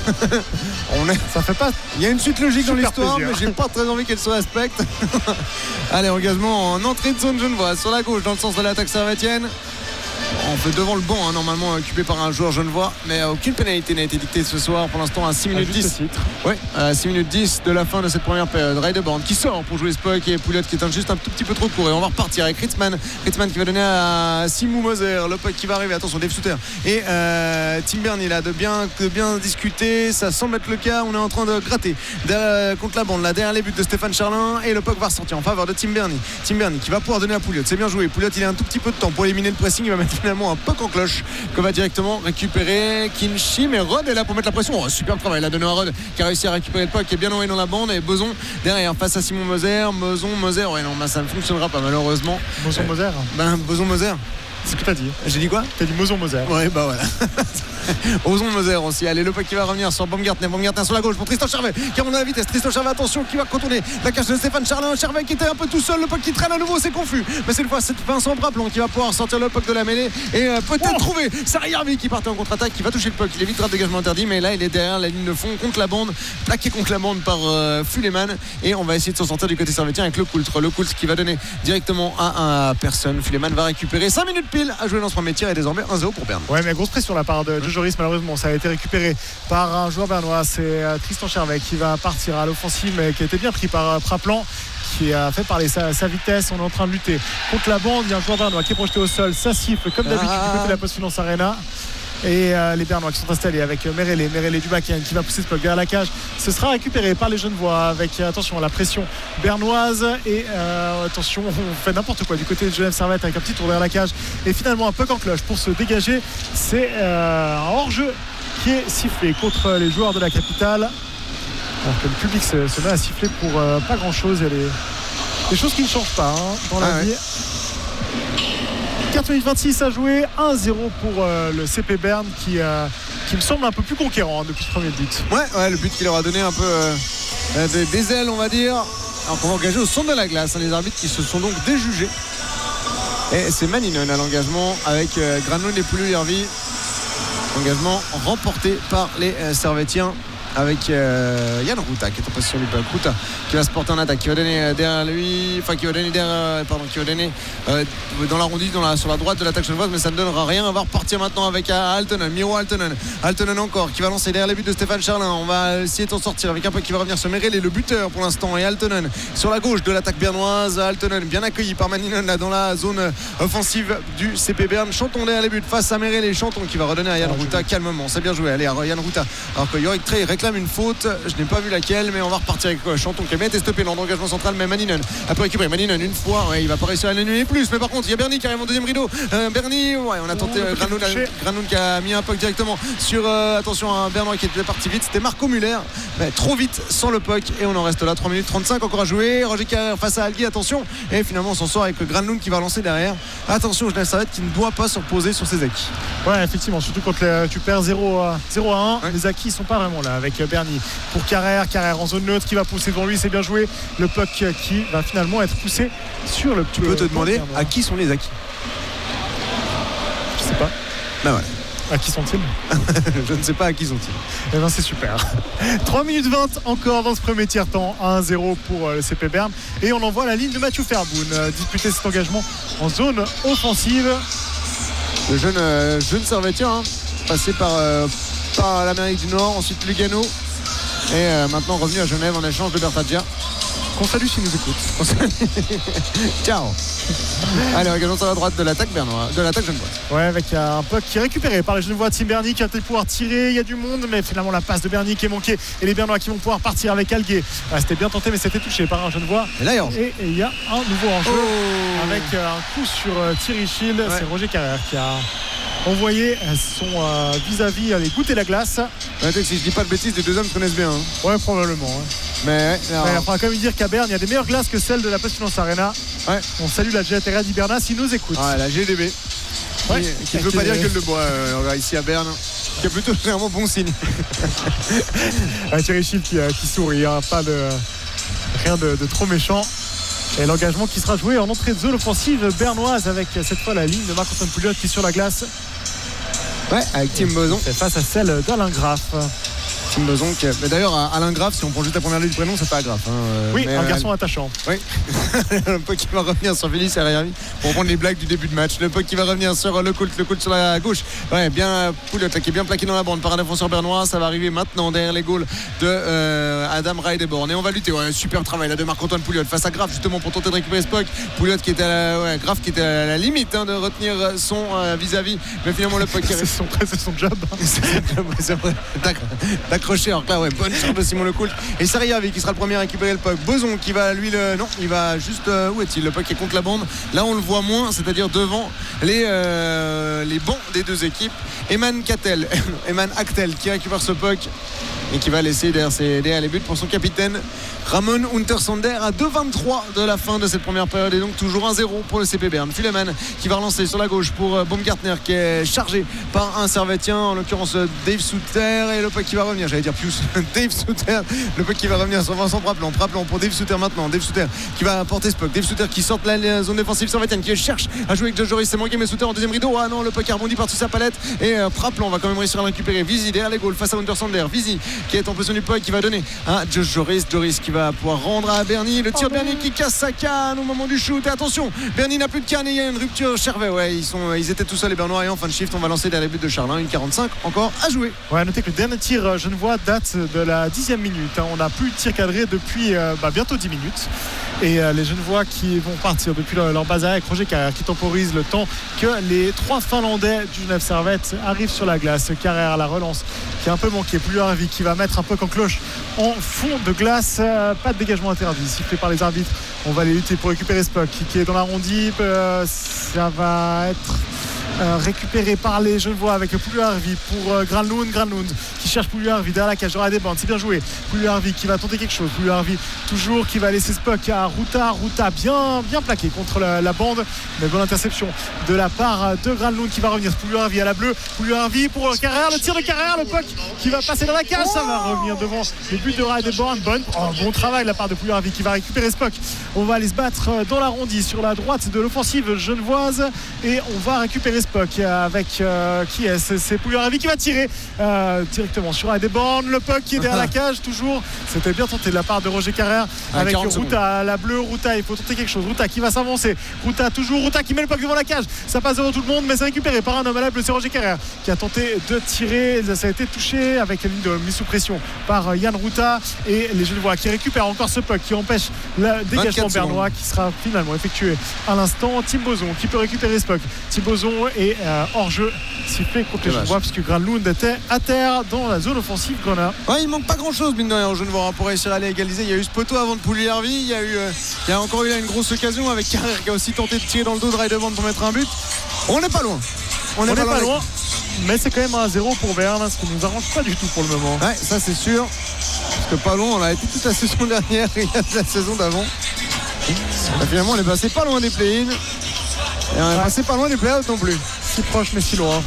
On est... Ça fait pas. Il y a une suite logique dans l'histoire, plaisir. mais j'ai pas très envie qu'elle se respecte. Allez, engagement en entrée de zone genevoise sur la gauche dans le sens de l'attaque servétienne. On fait devant le banc hein, normalement occupé par un joueur genevois, mais aucune pénalité n'a été dictée ce soir pour l'instant à six minutes dix. Oui, à six minutes dix de la fin de cette première période. Raideband qui sort pour jouer ce puck et Pouliot qui est juste un tout petit peu trop court. Et on va repartir avec Ritzmann. Ritzmann qui va donner à Simou Moser le puck qui va arriver. Attention, Dave Souter et euh, Tim Bernie là de bien, de bien discuter. Ça semble être le cas. On est en train de gratter derrière, contre la bande là derrière les buts de Stéphane Charlin et le puck va ressortir en faveur de Tim Bernie. Tim Bernie qui va pouvoir donner à Pouliot. C'est bien joué. Pouliot il a un tout petit peu de temps pour éliminer le pressing. Il va mettre finalement un puck en cloche que va directement récupérer Kinchi, mais Rod est là pour mettre la pression. Oh, super travail, il a donné à Rod qui a réussi à récupérer le puck, qui est bien envoyé dans la bande, et Beson derrière face à Simon Moser. Beson Moser, ouais non, bah, ça ne fonctionnera pas malheureusement. Beson Moser euh, ben Beson Moser. C'est ce que t'as dit. J'ai dit quoi? T'as dit Moson Moser. Ouais bah voilà. Ozon Moser aussi. Allez, le puck qui va revenir sur Baumgartner. Baumgartner sur la gauche pour Tristan Charvet qui remonte à la vitesse. Tristan Charvet, attention, qui va contourner la cage de Stéphane Charlin. Charvet qui était un peu tout seul. Le puck qui traîne à nouveau, c'est confus. Mais cette fois, c'est Vincent Braplon qui va pouvoir sortir le puck de la mêlée et euh, peut-être oh trouver Sarayarvi qui partait en contre-attaque, qui va toucher le puck. Il évitera le dégagement interdit, mais là, il est derrière la ligne de fond contre la bande, plaqué contre la bande par euh, Fuleman. Et on va essayer de s'en sortir du côté servétien avec le Coultre. Le Coultre qui va donner directement à, à personne. Fuleman va récupérer cinq minutes pile à jouer dans ce premier tir et désormais un zéro pour Berne. Ouais, mais grosse pression de la part de Joe Joris, malheureusement. Ça a été récupéré par un joueur bernois. C'est euh, Tristan Charvet qui va partir à l'offensive, mais qui a été bien pris par euh, Praplan, qui a fait parler sa, sa vitesse. On est en train de lutter contre la bande. Il y a un joueur bernois qui est projeté au sol. Ça siffle comme d'habitude ah. du côté de la Post Finance Arena. Et euh, les Bernois qui sont installés avec euh, Merelé, Merelé du Bakken qui va pousser ce puck derrière la cage. Ce sera récupéré par les Genevois avec euh, attention la pression bernoise et euh, attention, on fait n'importe quoi du côté de Genève Servette avec un petit tour derrière la cage et finalement un puck en cloche pour se dégager. C'est euh, un hors-jeu qui est sifflé contre les joueurs de la capitale. Alors que le public se, se met à siffler pour euh, pas grand-chose. Il y a des, des choses qui ne changent pas hein, dans la ah vie. Ouais. quatre minutes vingt-six à jouer, un zéro pour euh, le C P Berne qui, euh, qui me semble un peu plus conquérant hein, depuis ce premier but. Ouais, ouais, le but qui leur a donné un peu euh, des, des ailes, on va dire. Alors qu'on va engager au centre de la glace, hein, les arbitres qui se sont donc déjugés. Et c'est Maninen à l'engagement avec euh, Granlund et Pouliot-Järvi. Engagement remporté par les euh, Servétiens. Avec euh, Yann Routa qui est en position du puck. Routa qui va se porter en attaque, qui va donner euh, derrière lui, enfin qui va donner derrière, euh, pardon, qui va donner euh, dans l'arrondi, dans la, sur la droite de l'attaque genevoise, mais ça ne donnera rien. On va repartir maintenant avec euh, Altonen, Miro Altonen, Altonen encore qui va lancer derrière les buts de Stéphane Charlin. On va essayer de s'en sortir avec un peu qui va revenir se Merelé, le buteur pour l'instant, et Altonen sur la gauche de l'attaque bernoise. Altonen bien accueilli par Maninen là dans la zone offensive du C P Berne. Chanton derrière les buts face à Merelé, Chanton qui va redonner à Yann Routa calmement. C'est bien joué. Allez, Yann Routa. Alors que Yorick Trey réclame une faute, je n'ai pas vu laquelle, mais on va repartir avec quoi, Chanton qui a bien été stoppé dans l'engagement central, mais Maninen a pu récupérer. Maninen une fois, ouais, il va pas réussir à l'annuler plus, mais par contre il y a Bernie qui arrive en deuxième rideau. euh, Bernie, ouais, on a tenté euh, Granlund, Granlund qui a mis un puck directement sur euh, attention un Bernois qui était parti vite, c'était Marco Muller, mais trop vite sans le puck et on en reste là. Trois minutes trente-cinq encore à jouer. Roger Carrère face à Algui, attention, et finalement on s'en sort avec Granlund qui va lancer derrière. Attention, Genève Servette qui ne doit pas se reposer sur ses acquis. Ouais, effectivement, surtout quand les, tu perds zéro à un, ouais. Les acquis sont pas vraiment là avec Bernie pour Carrère, Carrère en zone neutre qui va pousser devant lui, c'est bien joué. Le puck qui va finalement être poussé sur le. Tu peux te demander à qui sont les acquis. sais pas. Ben ouais. À qui sont-ils? Je ne sais pas à qui sont-ils. Eh ben c'est super. trois minutes vingt encore dans ce premier tiers-temps. un zéro pour le C P Berne. Et on envoie la ligne de Mathieu Ferboun. Euh, disputer cet engagement en zone offensive. Le jeune, euh, jeune Servetien, hein, passé par, euh, par l'Amérique du Nord, ensuite Lugano. Et euh, maintenant revenu à Genève en échange de Bertaggia. Qu'on salue s'il nous écoute. Ciao. Allez, regardons sur la droite de l'attaque bernois, de l'attaque genevoise. Ouais, avec un puck qui est récupéré par les Genevois. Tim Berny qui va peut-être pouvoir tirer. Il y a du monde, mais finalement la passe de Berny qui est manquée. Et les Bernois qui vont pouvoir partir avec Alguet. Ah, c'était bien tenté, mais c'était touché par un Genevois. Et là, il y a enjeu. Et il y a un nouveau enjeu Oh. avec euh, un coup sur euh, Thierry Schild. Ouais. C'est Roger Carrère qui a envoyé son euh, vis-à-vis aller goûter la glace. Ouais, si je dis pas de bêtises, les deux hommes se connaissent bien. Hein. Ouais, probablement. Ouais. Mais Il ouais, faudra quand même dire qu'à Berne, il y a des meilleures glaces que celles de la Pestilence Arena. Ouais. On salue la Jet Terra d'Hiberna s'il nous écoute. Ah, la G D B. Ouais. Qui, qui ne veut pas dire gueule de bois euh, ici à Berne. Qui est plutôt généralement bon signe. Ouais, Thierry Schild qui, euh, qui sourit, hein, pas de rien de, de trop méchant. Et l'engagement qui sera joué en entrée de zone offensive bernoise avec cette fois la ligne de Marc-Antoine Pouliot qui est sur la glace. Ouais, avec Tim Boson. C'est face à celle d'Alain Graff. Tim Boson qui... Mais d'ailleurs, Alain Graff, si on prend juste la première lettre du prénom, c'est pas Graff. Hein. Oui, mais, un euh, garçon attachant. Oui. Le puck qui va revenir sur Félix Herrera pour prendre les blagues du début de match. Le puck qui va revenir sur le Coult, le Coult sur la gauche. Ouais, bien Pouliot qui est bien plaqué dans la bande par un défenseur bernois. Ça va arriver maintenant derrière les goals de euh, Adam Reideborn. Et on va lutter. Ouais, super travail là de Marc-Antoine Pouliot face à Graff justement pour tenter de récupérer ce puck. Pouliot qui était à la, ouais, Graff qui était à la limite hein, de retenir son euh, vis-à-vis. Mais finalement le puck qui c'est, son, c'est son job. c'est vrai. D'accrocher. Alors que là, ouais, bonne charge de Simon Lecoult. Et Sariavi qui sera le premier à récupérer le puck. Boson qui va lui le. Non, il va juste. Euh, où est-il? Le puck est contre la bande. Là, on le voit moins, c'est-à-dire devant les, euh, les bancs des deux équipes. Eman Kattel, Eman Actel qui récupère ce puck et qui va laisser derrière, ses, derrière les buts pour son capitaine Ramon Untersander à deux vingt-trois de la fin de cette première période et donc toujours un zéro pour le C P Berne. Fileman qui va relancer sur la gauche pour Baumgartner qui est chargé par un Servetien, en l'occurrence Dave Souter, et le puck qui va revenir, j'allais dire Pius, Dave Souter, le puck qui va revenir sur Vincent Praplon. Praplon pour Dave Souter maintenant, Dave Souter qui va porter ce puck, Dave Souter qui sort de la zone défensive servétienne, qui cherche à jouer avec Joe Joris, c'est manqué, mais Souter en deuxième rideau, ah non, le puck a rebondi par-dessus sa palette et euh, Praplon va quand même réussir à le récupérer. Visi derrière les goals face à Untersander, Visi qui est en position du puck, qui va donner à Josh Joris, Joris qui va pouvoir rendre à Berny, le tir de Berny qui casse sa canne au moment du shoot, et attention, Berny n'a plus de canne et il y a une rupture. Chervet, ouais, ils, sont, ils étaient tout seuls les Bernois, et en fin de shift on va lancer derrière les buts de Charles, une quarante-cinq encore à jouer. Ouais, notez que le dernier tir genevois date de la dixième minute, hein. On n'a plus de tir cadré depuis euh, bah, bientôt dix minutes et euh, les Genevois qui vont partir depuis leur, leur base avec Roger Carrère qui temporise le temps que les trois Finlandais du Genève Servette arrivent sur la glace. Carrère à la relance qui a un peu manqué, plus Harvey qui va mettre un peu en cloche en fond de glace, euh, pas de dégagement interdit sifflé par les arbitres. On va aller lutter pour récupérer ce puck qui est dans l'arrondi, euh, ça va être Euh, récupéré par les Genevois avec Pouliot-Harvey pour euh, Granlund, Granlund qui cherche Pouliot-Harvey derrière la cage, dans la débande, c'est bien joué. Pouliot-Harvey qui va tenter quelque chose, Pouliot-Harvey toujours qui va laisser ce puck à Ruta, Ruta bien, bien plaqué contre la, la bande, mais bonne interception de la part de Granlund qui va revenir. Pouliot-Harvey à la bleue, Pouliot-Harvey pour Carrère, le tir de Carrère, le puck qui va passer dans la cage, ça va revenir devant le but de Reideborn. Bonne, oh, bon travail de la part de Pouliot-Harvey qui va récupérer ce puck. On va aller se battre dans l'arrondi sur la droite de l'offensive genevoise et on va récupérer ce puck avec euh, qui est c'est, c'est Pouliot-Harvey qui va tirer euh, directement sur Reideborn, le puck qui est derrière la cage toujours, c'était bien tenté de la part de Roger Carrère avec Ruta à la bleue. Ruta, il faut tenter quelque chose, Ruta qui va s'avancer, Ruta toujours, Ruta qui met le puck devant la cage, ça passe devant tout le monde mais c'est récupéré par un homme à la bleue, c'est Roger Carrère qui a tenté de tirer, ça a été touché avec la ligne de mise sous pression par Yann Ruta et les Genevois qui récupèrent encore ce puck qui empêche le dégagement bernois qui sera finalement effectué à l'instant. Tim Boson qui peut récupérer ce puck, Tim Boson et euh, hors jeu sifflé contre les Genevois puisque Granlund était à terre dans la zone offensive qu'on a. Ouais, il manque pas grand chose mine de rien aux Genevois pour réussir à aller égaliser. Il y a eu ce poteau avant de Pouliot-Harvey, il y a eu euh, il y a encore eu là une grosse occasion avec Carrère qui a aussi tenté de tirer dans le dos de Reideborn pour mettre un but. On n'est pas loin. On n'est pas, pas loin, mais c'est quand même un zéro pour Berne, ce qui nous arrange pas du tout pour le moment. Ouais, ça c'est sûr. Parce que pas loin, on l'a été toute la saison dernière et la saison d'avant. Là, finalement, on est passé pas loin des play-in. Et on est ouais. passé pas loin des play-outs non plus. Si proche mais si loin.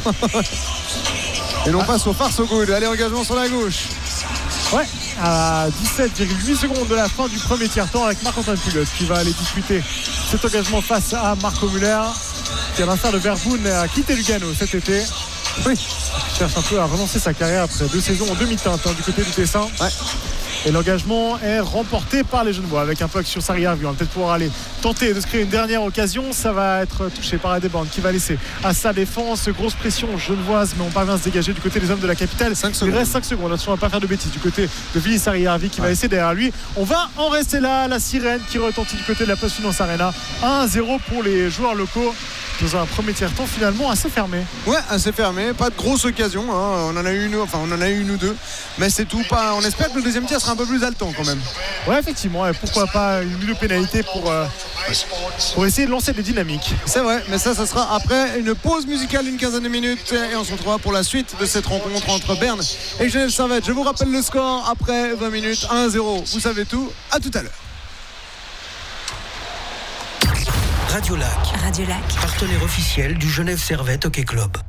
Et l'on ah. passe au farce au good. Allez, engagement sur la gauche. Ouais, à dix-sept virgule huit secondes de la fin du premier tiers-temps avec Marc-Antoine Pouliot qui va aller disputer cet engagement face à Marco Muller. qui à l'instar de Verboen a quitté Lugano cet été. Oui. Il cherche un peu à relancer sa carrière après deux saisons en demi-teinte hein, du côté du Tessin. Ouais. Et l'engagement est remporté par les Genevois avec un peu sur Sarrière-Vu. On va peut-être pouvoir aller tenter de se créer une dernière occasion. Ça va être touché par Adeband qui va laisser à sa défense. Grosse pression genevoise, mais on parvient à se dégager du côté des hommes de la capitale. Il reste cinq secondes. Attention, on ne va pas faire de bêtises du côté de Vili Sarrière-Vu qui ouais. va laisser derrière lui. On va en rester là. La sirène qui retentit du côté de la Post Finance Arena. un à zéro pour les joueurs locaux. Dans un premier tiers-temps finalement assez fermé. Ouais, assez fermé, pas de grosse occasion. Hein. On en a eu une, enfin on en a eu une ou deux, mais c'est tout. Pas. On espère que le deuxième tiers sera un peu plus haletant quand même. Ouais, effectivement. Et pourquoi pas une de pénalité pour euh, pour essayer de lancer des dynamiques. C'est vrai, mais ça, ça sera après une pause musicale d'une quinzaine de minutes et on se retrouvera pour la suite de cette rencontre entre Berne et Genève Servette. Je vous rappelle le score après vingt minutes, un à zéro. Vous savez tout. À tout à l'heure. Radio Lac. Radio Lac. Partenaire officiel du Genève Servette Hockey Club.